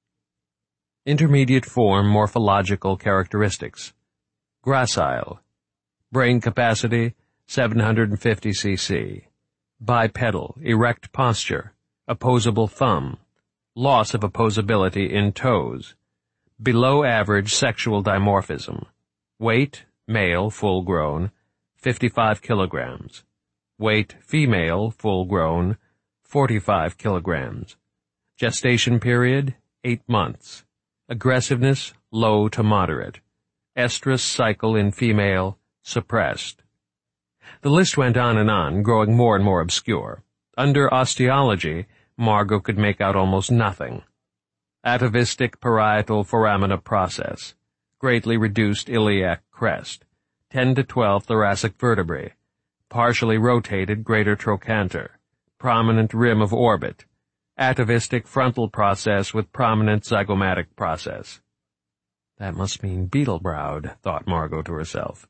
Intermediate form morphological characteristics. Gracile. Brain capacity, seven hundred fifty c c. Bipedal, erect posture. Opposable thumb. Loss of opposability in toes. Below average sexual dimorphism. Weight, male, full grown, fifty-five kilograms. Weight, female, full grown, forty-five kilograms. Gestation period, eight months. Aggressiveness, low to moderate. Estrous cycle in female, suppressed. The list went on and on, growing more and more obscure. Under osteology, Margot could make out almost nothing. Atavistic parietal foramina process. Greatly reduced iliac crest. ten to twelve thoracic vertebrae. Partially rotated greater trochanter. Prominent rim of orbit. Atavistic frontal process with prominent zygomatic process. That must mean beetle-browed, thought Margot to herself.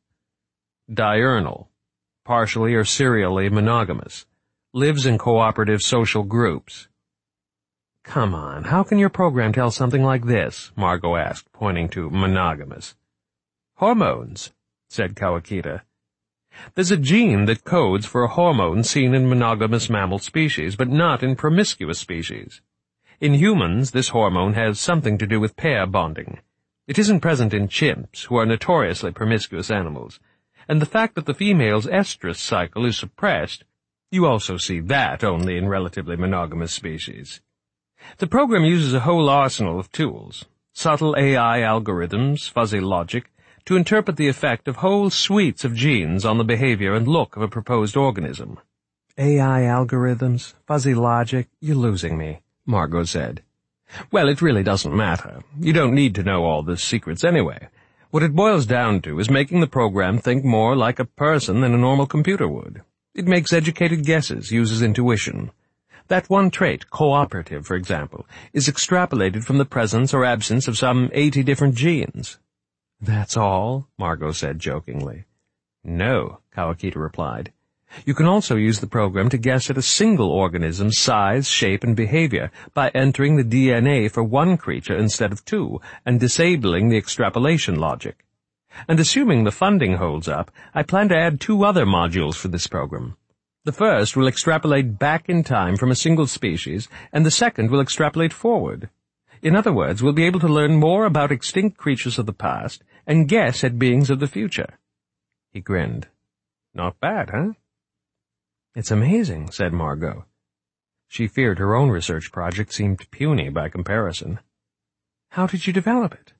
Diurnal. Partially or serially monogamous. Lives in cooperative social groups. Come on, how can your program tell something like this? Margot asked, pointing to monogamous. Hormones, said Kawakita. There's a gene that codes for a hormone seen in monogamous mammal species, but not in promiscuous species. In humans, this hormone has something to do with pair bonding. It isn't present in chimps, who are notoriously promiscuous animals, and the fact that the female's estrous cycle is suppressed, you also see that only in relatively monogamous species. The program uses a whole arsenal of tools, subtle A I algorithms, fuzzy logic, to interpret the effect of whole suites of genes on the behavior and look of a proposed organism. A I algorithms, fuzzy logic, you're losing me, Margot said. Well, it really doesn't matter. You don't need to know all the secrets anyway. What it boils down to is making the program think more like a person than a normal computer would. It makes educated guesses, uses intuition. That one trait, cooperative, for example, is extrapolated from the presence or absence of some eighty different genes. That's all, Margot said jokingly. No, Kawakita replied. You can also use the program to guess at a single organism's size, shape, and behavior by entering the D N A for one creature instead of two and disabling the extrapolation logic. And assuming the funding holds up, I plan to add two other modules for this program. The first will extrapolate back in time from a single species, and the second will extrapolate forward. In other words, we'll be able to learn more about extinct creatures of the past and guess at beings of the future. He grinned. Not bad, huh? It's amazing, said Margot. She feared her own research project seemed puny by comparison. How did you develop it?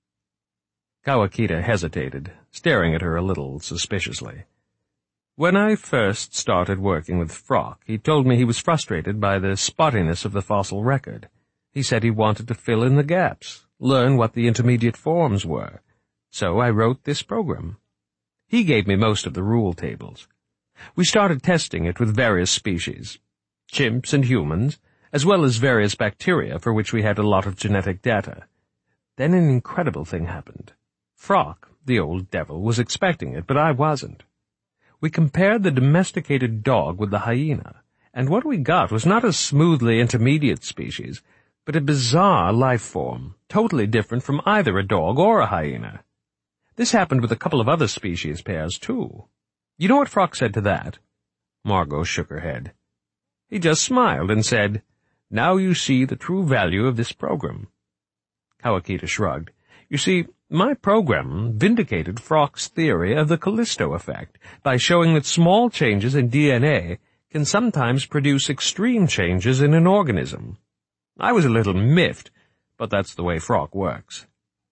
Kawakita hesitated, staring at her a little suspiciously. When I first started working with Frock, he told me he was frustrated by the spottiness of the fossil record. He said he wanted to fill in the gaps, learn what the intermediate forms were. So I wrote this program. He gave me most of the rule tables. We started testing it with various species, chimps and humans, as well as various bacteria for which we had a lot of genetic data. Then an incredible thing happened. Frock, the old devil, was expecting it, but I wasn't. We compared the domesticated dog with the hyena, and what we got was not a smoothly intermediate species, but a bizarre life form, totally different from either a dog or a hyena. This happened with a couple of other species pairs, too. You know what Frock said to that? Margot shook her head. He just smiled and said, "Now you see the true value of this program." Kawakita shrugged. You see, my program vindicated Frock's theory of the Callisto effect by showing that small changes in D N A can sometimes produce extreme changes in an organism. I was a little miffed, but that's the way Frock works.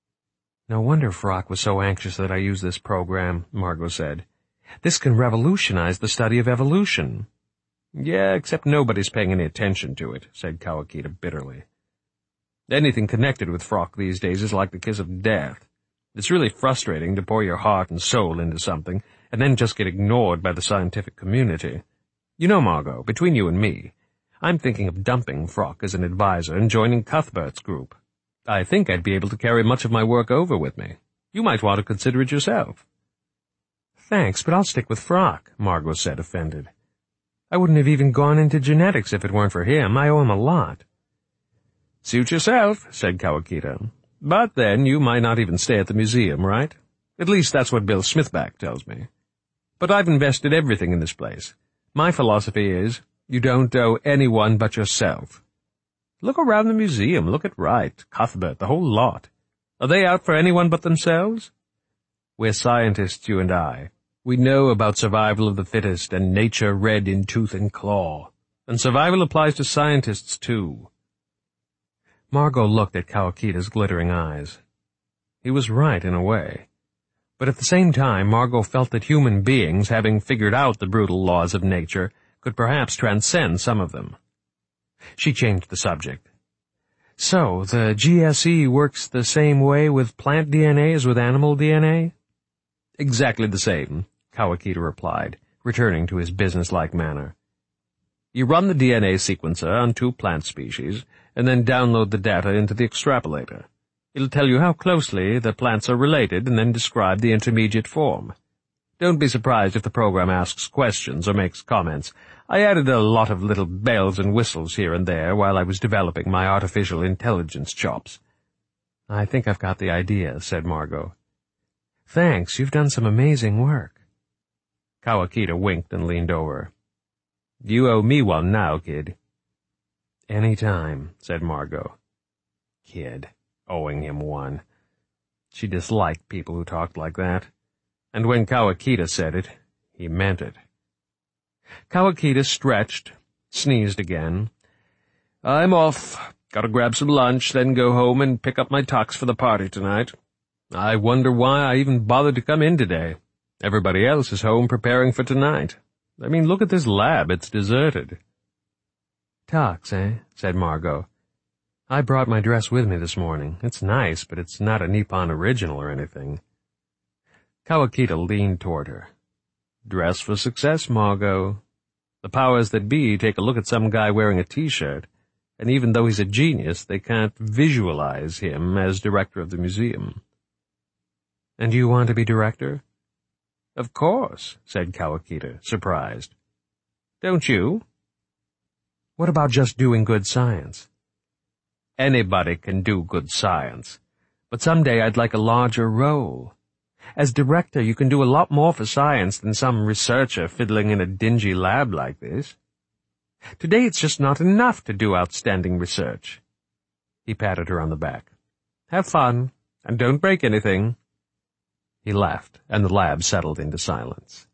No wonder Frock was so anxious that I use this program, Margot said. This can revolutionize the study of evolution. Yeah, except nobody's paying any attention to it, said Kawakita bitterly. Anything connected with Frock these days is like the kiss of death. It's really frustrating to pour your heart and soul into something and then just get ignored by the scientific community. You know, Margot, between you and me, I'm thinking of dumping Frock as an advisor and joining Cuthbert's group. I think I'd be able to carry much of my work over with me. You might want to consider it yourself. Thanks, but I'll stick with Frock, Margot said, offended. I wouldn't have even gone into genetics if it weren't for him. I owe him a lot. Suit yourself, said Kawakita. But then you might not even stay at the museum, right? At least that's what Bill Smithback tells me. But I've invested everything in this place. My philosophy is, you don't owe anyone but yourself. Look around the museum. Look at Wright, Cuthbert, the whole lot. Are they out for anyone but themselves? We're scientists, you and I. We know about survival of the fittest and nature red in tooth and claw. And survival applies to scientists, too. Margot looked at Kawakita's glittering eyes. He was right in a way. But at the same time, Margot felt that human beings, having figured out the brutal laws of nature, could perhaps transcend some of them. She changed the subject. So, the G S E works the same way with plant D N A as with animal D N A? Exactly the same, Kawakita replied, returning to his businesslike manner. You run the D N A sequencer on two plant species, and then download the data into the extrapolator. It'll tell you how closely the plants are related and then describe the intermediate form. Don't be surprised if the program asks questions or makes comments. I added a lot of little bells and whistles here and there while I was developing my artificial intelligence chops. I think I've got the idea, said Margot. Thanks, you've done some amazing work. Kawakita winked and leaned over. You owe me one now, kid. Any time, said Margot. Kid, owing him one. She disliked people who talked like that. And when Kawakita said it, he meant it. Kawakita stretched, sneezed again. I'm off. Gotta grab some lunch, then go home and pick up my tux for the party tonight. I wonder why I even bothered to come in today. Everybody else is home preparing for tonight. I mean, look at this lab. It's deserted. Tux, eh? Said Margot. I brought my dress with me this morning. It's nice, but it's not a Nippon original or anything. Kawakita leaned toward her. Dress for success, Margot. The powers that be take a look at some guy wearing a T-shirt, and even though he's a genius, they can't visualize him as director of the museum. And you want to be director? Of course, said Kawakita, surprised. Don't you? What about just doing good science? Anybody can do good science, but someday I'd like a larger role. As director, you can do a lot more for science than some researcher fiddling in a dingy lab like this. Today it's just not enough to do outstanding research. He patted her on the back. Have fun, and don't break anything. He laughed, and the lab settled into silence.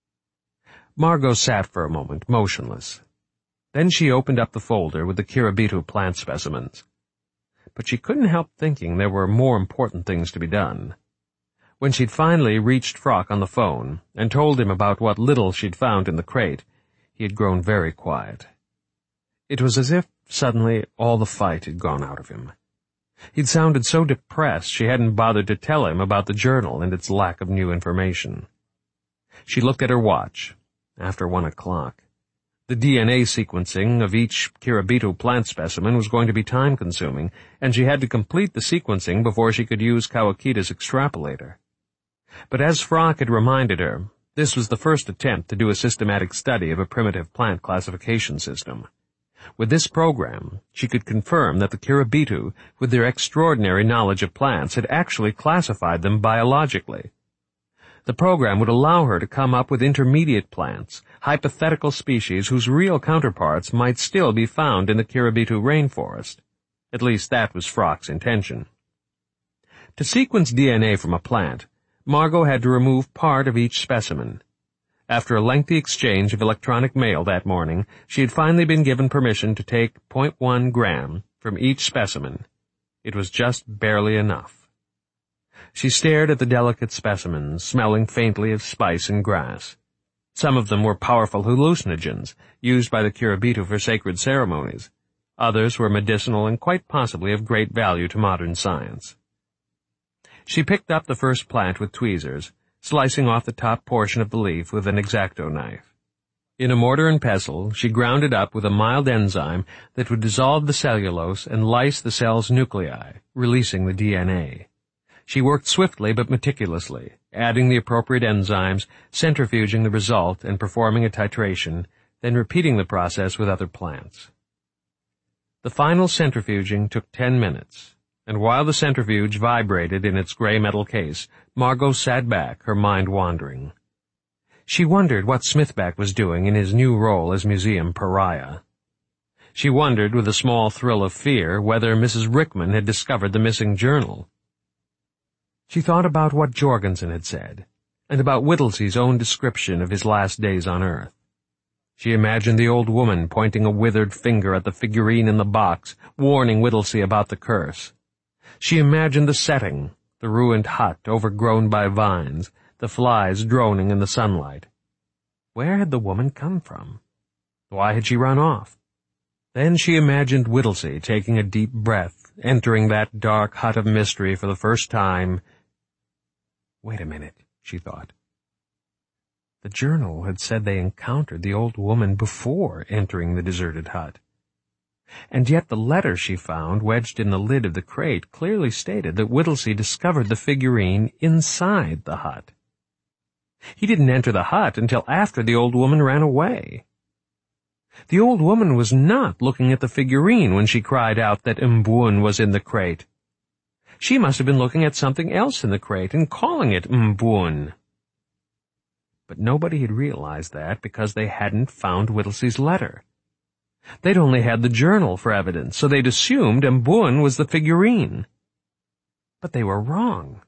Margot sat for a moment, motionless. Then she opened up the folder with the Kiribitu plant specimens. But she couldn't help thinking there were more important things to be done. When she'd finally reached Frock on the phone and told him about what little she'd found in the crate, he had grown very quiet. It was as if, suddenly, all the fight had gone out of him. He'd sounded so depressed she hadn't bothered to tell him about the journal and its lack of new information. She looked at her watch, after one o'clock. The D N A sequencing of each Kiribati plant specimen was going to be time-consuming, and she had to complete the sequencing before she could use Kawakita's extrapolator. But as Frock had reminded her, this was the first attempt to do a systematic study of a primitive plant classification system. With this program, she could confirm that the Kiribati, with their extraordinary knowledge of plants, had actually classified them biologically. The program would allow her to come up with intermediate plants, hypothetical species whose real counterparts might still be found in the Kiribati rainforest. At least that was Frock's intention. To sequence D N A from a plant, Margot had to remove part of each specimen. After a lengthy exchange of electronic mail that morning, she had finally been given permission to take zero point one gram from each specimen. It was just barely enough. She stared at the delicate specimens, smelling faintly of spice and grass. Some of them were powerful hallucinogens, used by the Kiribati for sacred ceremonies. Others were medicinal and quite possibly of great value to modern science. She picked up the first plant with tweezers, slicing off the top portion of the leaf with an X-Acto knife. In a mortar and pestle, she ground it up with a mild enzyme that would dissolve the cellulose and lyse the cell's nuclei, releasing the D N A. She worked swiftly but meticulously, adding the appropriate enzymes, centrifuging the result, and performing a titration, then repeating the process with other plants. The final centrifuging took ten minutes, and while the centrifuge vibrated in its gray metal case, Margot sat back, her mind wandering. She wondered what Smithback was doing in his new role as museum pariah. She wondered, with a small thrill of fear, whether Missus Rickman had discovered the missing journal. She thought about what Jorgensen had said, and about Whittlesey's own description of his last days on Earth. She imagined the old woman pointing a withered finger at the figurine in the box, warning Whittlesey about the curse. She imagined the setting, the ruined hut overgrown by vines, the flies droning in the sunlight. Where had the woman come from? Why had she run off? Then she imagined Whittlesey taking a deep breath, entering that dark hut of mystery for the first time. Wait a minute, she thought. The journal had said they encountered the old woman before entering the deserted hut. And yet the letter she found wedged in the lid of the crate clearly stated that Whittlesey discovered the figurine inside the hut. He didn't enter the hut until after the old woman ran away. The old woman was not looking at the figurine when she cried out that Mboon was in the crate. She must have been looking at something else in the crate and calling it Mboon. But nobody had realized that because they hadn't found Whittlesey's letter. They'd only had the journal for evidence, so they'd assumed Mboon was the figurine. But they were wrong.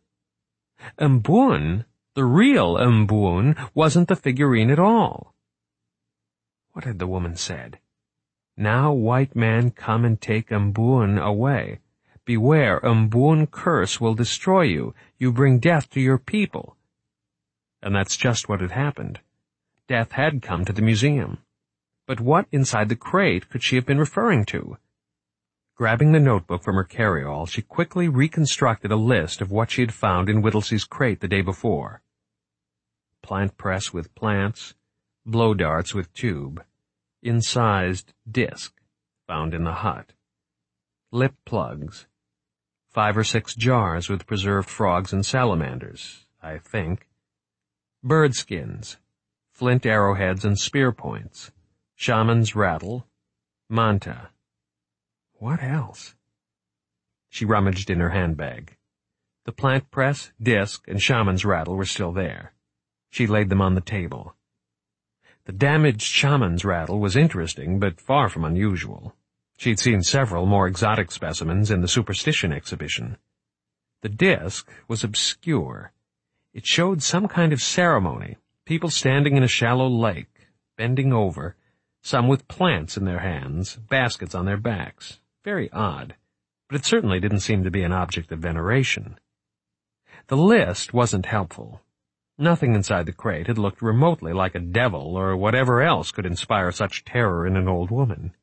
Mboon, the real Mboon, wasn't the figurine at all. What had the woman said? Now white man come and take Mboon away. Beware, Mboon curse will destroy you. You bring death to your people. And that's just what had happened. Death had come to the museum. But what inside the crate could she have been referring to? Grabbing the notebook from her carryall, she quickly reconstructed a list of what she had found in Whittlesey's crate the day before. Plant press with plants, blow darts with tube, incised disc found in the hut, lip plugs, five or six jars with preserved frogs and salamanders, I think, bird skins, flint arrowheads and spear points, shaman's rattle, manta. What else? She rummaged in her handbag. The plant press, disc, and shaman's rattle were still there. She laid them on the table. The damaged shaman's rattle was interesting, but far from unusual. She'd seen several more exotic specimens in the superstition exhibition. The disc was obscure. It showed some kind of ceremony, people standing in a shallow lake, bending over, some with plants in their hands, baskets on their backs. Very odd, but it certainly didn't seem to be an object of veneration. The list wasn't helpful. Nothing inside the crate had looked remotely like a devil or whatever else could inspire such terror in an old woman.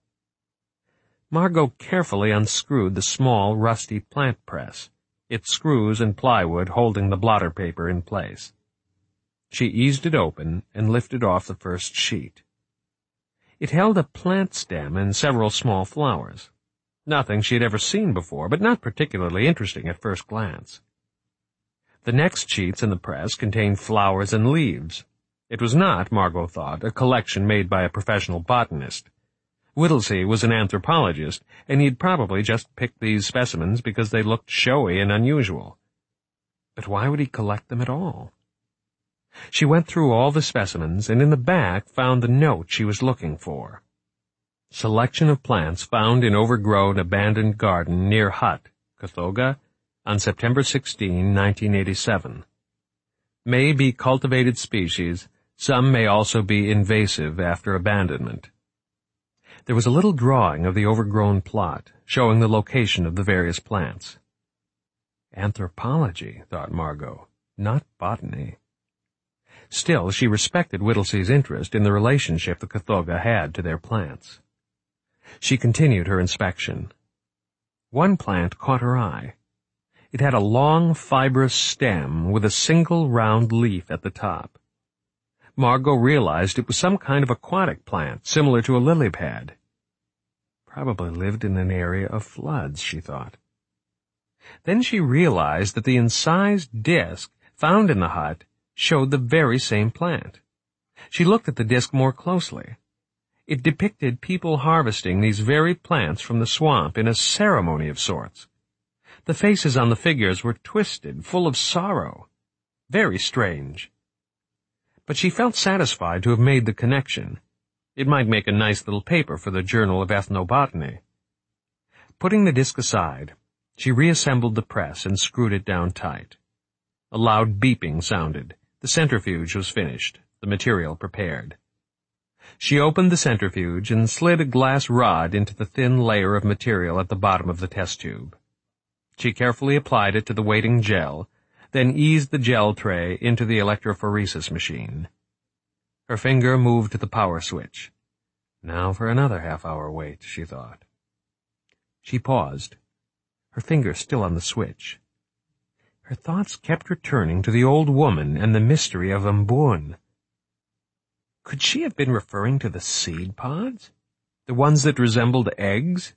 Margot carefully unscrewed the small, rusty plant press, its screws and plywood holding the blotter paper in place. She eased it open and lifted off the first sheet. It held a plant stem and several small flowers. Nothing she had ever seen before, but not particularly interesting at first glance. The next sheets in the press contained flowers and leaves. It was not, Margot thought, a collection made by a professional botanist. Whittlesey was an anthropologist, and he'd probably just picked these specimens because they looked showy and unusual. But why would he collect them at all? She went through all the specimens, and in the back found the note she was looking for. Selection of plants found in overgrown abandoned garden near hut, Cathoga, on September sixteenth, nineteen eighty-seven. May be cultivated species, some may also be invasive after abandonment. There was a little drawing of the overgrown plot, showing the location of the various plants. Anthropology, thought Margot, not botany. Still, she respected Whittlesey's interest in the relationship the Cathoga had to their plants. She continued her inspection. One plant caught her eye. It had a long, fibrous stem with a single round leaf at the top. Margot realized it was some kind of aquatic plant, similar to a lily pad. Probably lived in an area of floods, she thought. Then she realized that the incised disc found in the hut showed the very same plant. She looked at the disc more closely. It depicted people harvesting these very plants from the swamp in a ceremony of sorts. The faces on the figures were twisted, full of sorrow. Very strange. But she felt satisfied to have made the connection. It might make a nice little paper for the Journal of Ethnobotany. Putting the disc aside, she reassembled the press and screwed it down tight. A loud beeping sounded. The centrifuge was finished, the material prepared. She opened the centrifuge and slid a glass rod into the thin layer of material at the bottom of the test tube. She carefully applied it to the waiting gel, then eased the gel tray into the electrophoresis machine. Her finger moved to the power switch. Now for another half-hour wait, she thought. She paused, her finger still on the switch. Her thoughts kept returning to the old woman and the mystery of Umboon. Could she have been referring to the seed pods? The ones that resembled eggs?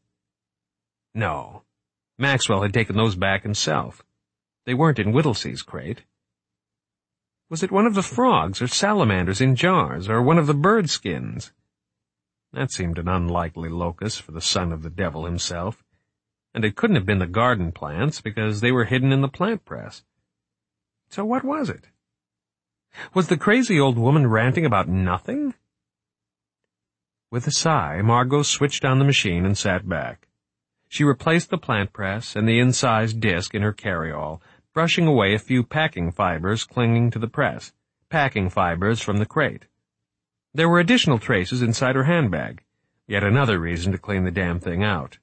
No. Maxwell had taken those back himself. They weren't in Whittlesey's crate. Was it one of the frogs or salamanders in jars, or one of the bird skins? That seemed an unlikely locus for the son of the devil himself. And it couldn't have been the garden plants because they were hidden in the plant press. So what was it? Was the crazy old woman ranting about nothing? With a sigh, Margot switched on the machine and sat back. She replaced the plant press and the incised disc in her carryall, brushing away a few packing fibers clinging to the press, packing fibers from the crate. There were additional traces inside her handbag, yet another reason to clean the damn thing out.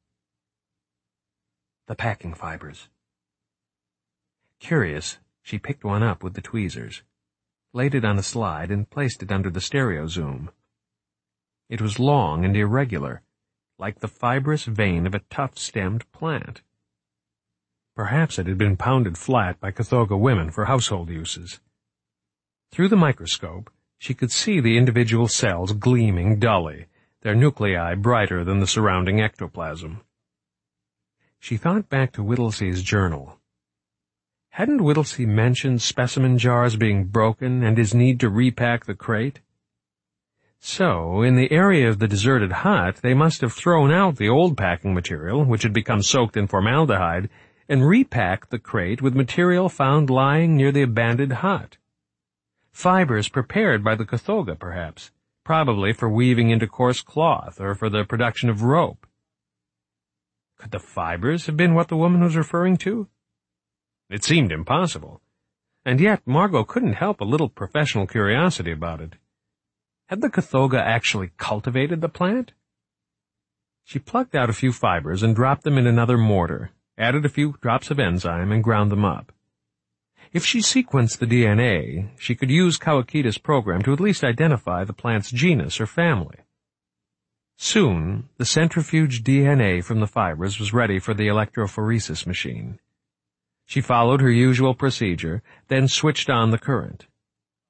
The packing fibers. Curious, she picked one up with the tweezers, laid it on a slide, and placed it under the stereo zoom. It was long and irregular, like the fibrous vein of a tough-stemmed plant. Perhaps it had been pounded flat by Cathoga women for household uses. Through the microscope, she could see the individual cells gleaming dully, their nuclei brighter than the surrounding ectoplasm. She thought back to Whittlesey's journal. Hadn't Whittlesey mentioned specimen jars being broken and his need to repack the crate? So, in the area of the deserted hut, they must have thrown out the old packing material, which had become soaked in formaldehyde, and repacked the crate with material found lying near the abandoned hut. Fibers prepared by the Cathoga, perhaps, probably for weaving into coarse cloth or for the production of rope. Could the fibers have been what the woman was referring to? It seemed impossible. And yet Margot couldn't help a little professional curiosity about it. Had the Cathoga actually cultivated the plant? She plucked out a few fibers and dropped them in another mortar, added a few drops of enzyme, and ground them up. If she sequenced the D N A, she could use Kawakita's program to at least identify the plant's genus or family. Soon, the centrifuge D N A from the fibers was ready for the electrophoresis machine. She followed her usual procedure, then switched on the current.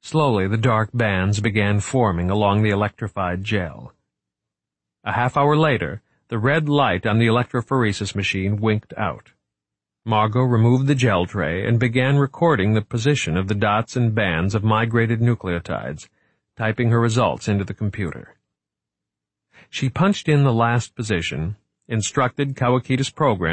Slowly, the dark bands began forming along the electrified gel. A half hour later, the red light on the electrophoresis machine winked out. Margot removed the gel tray and began recording the position of the dots and bands of migrated nucleotides, typing her results into the computer. She punched in the last position, instructed Kawakida's program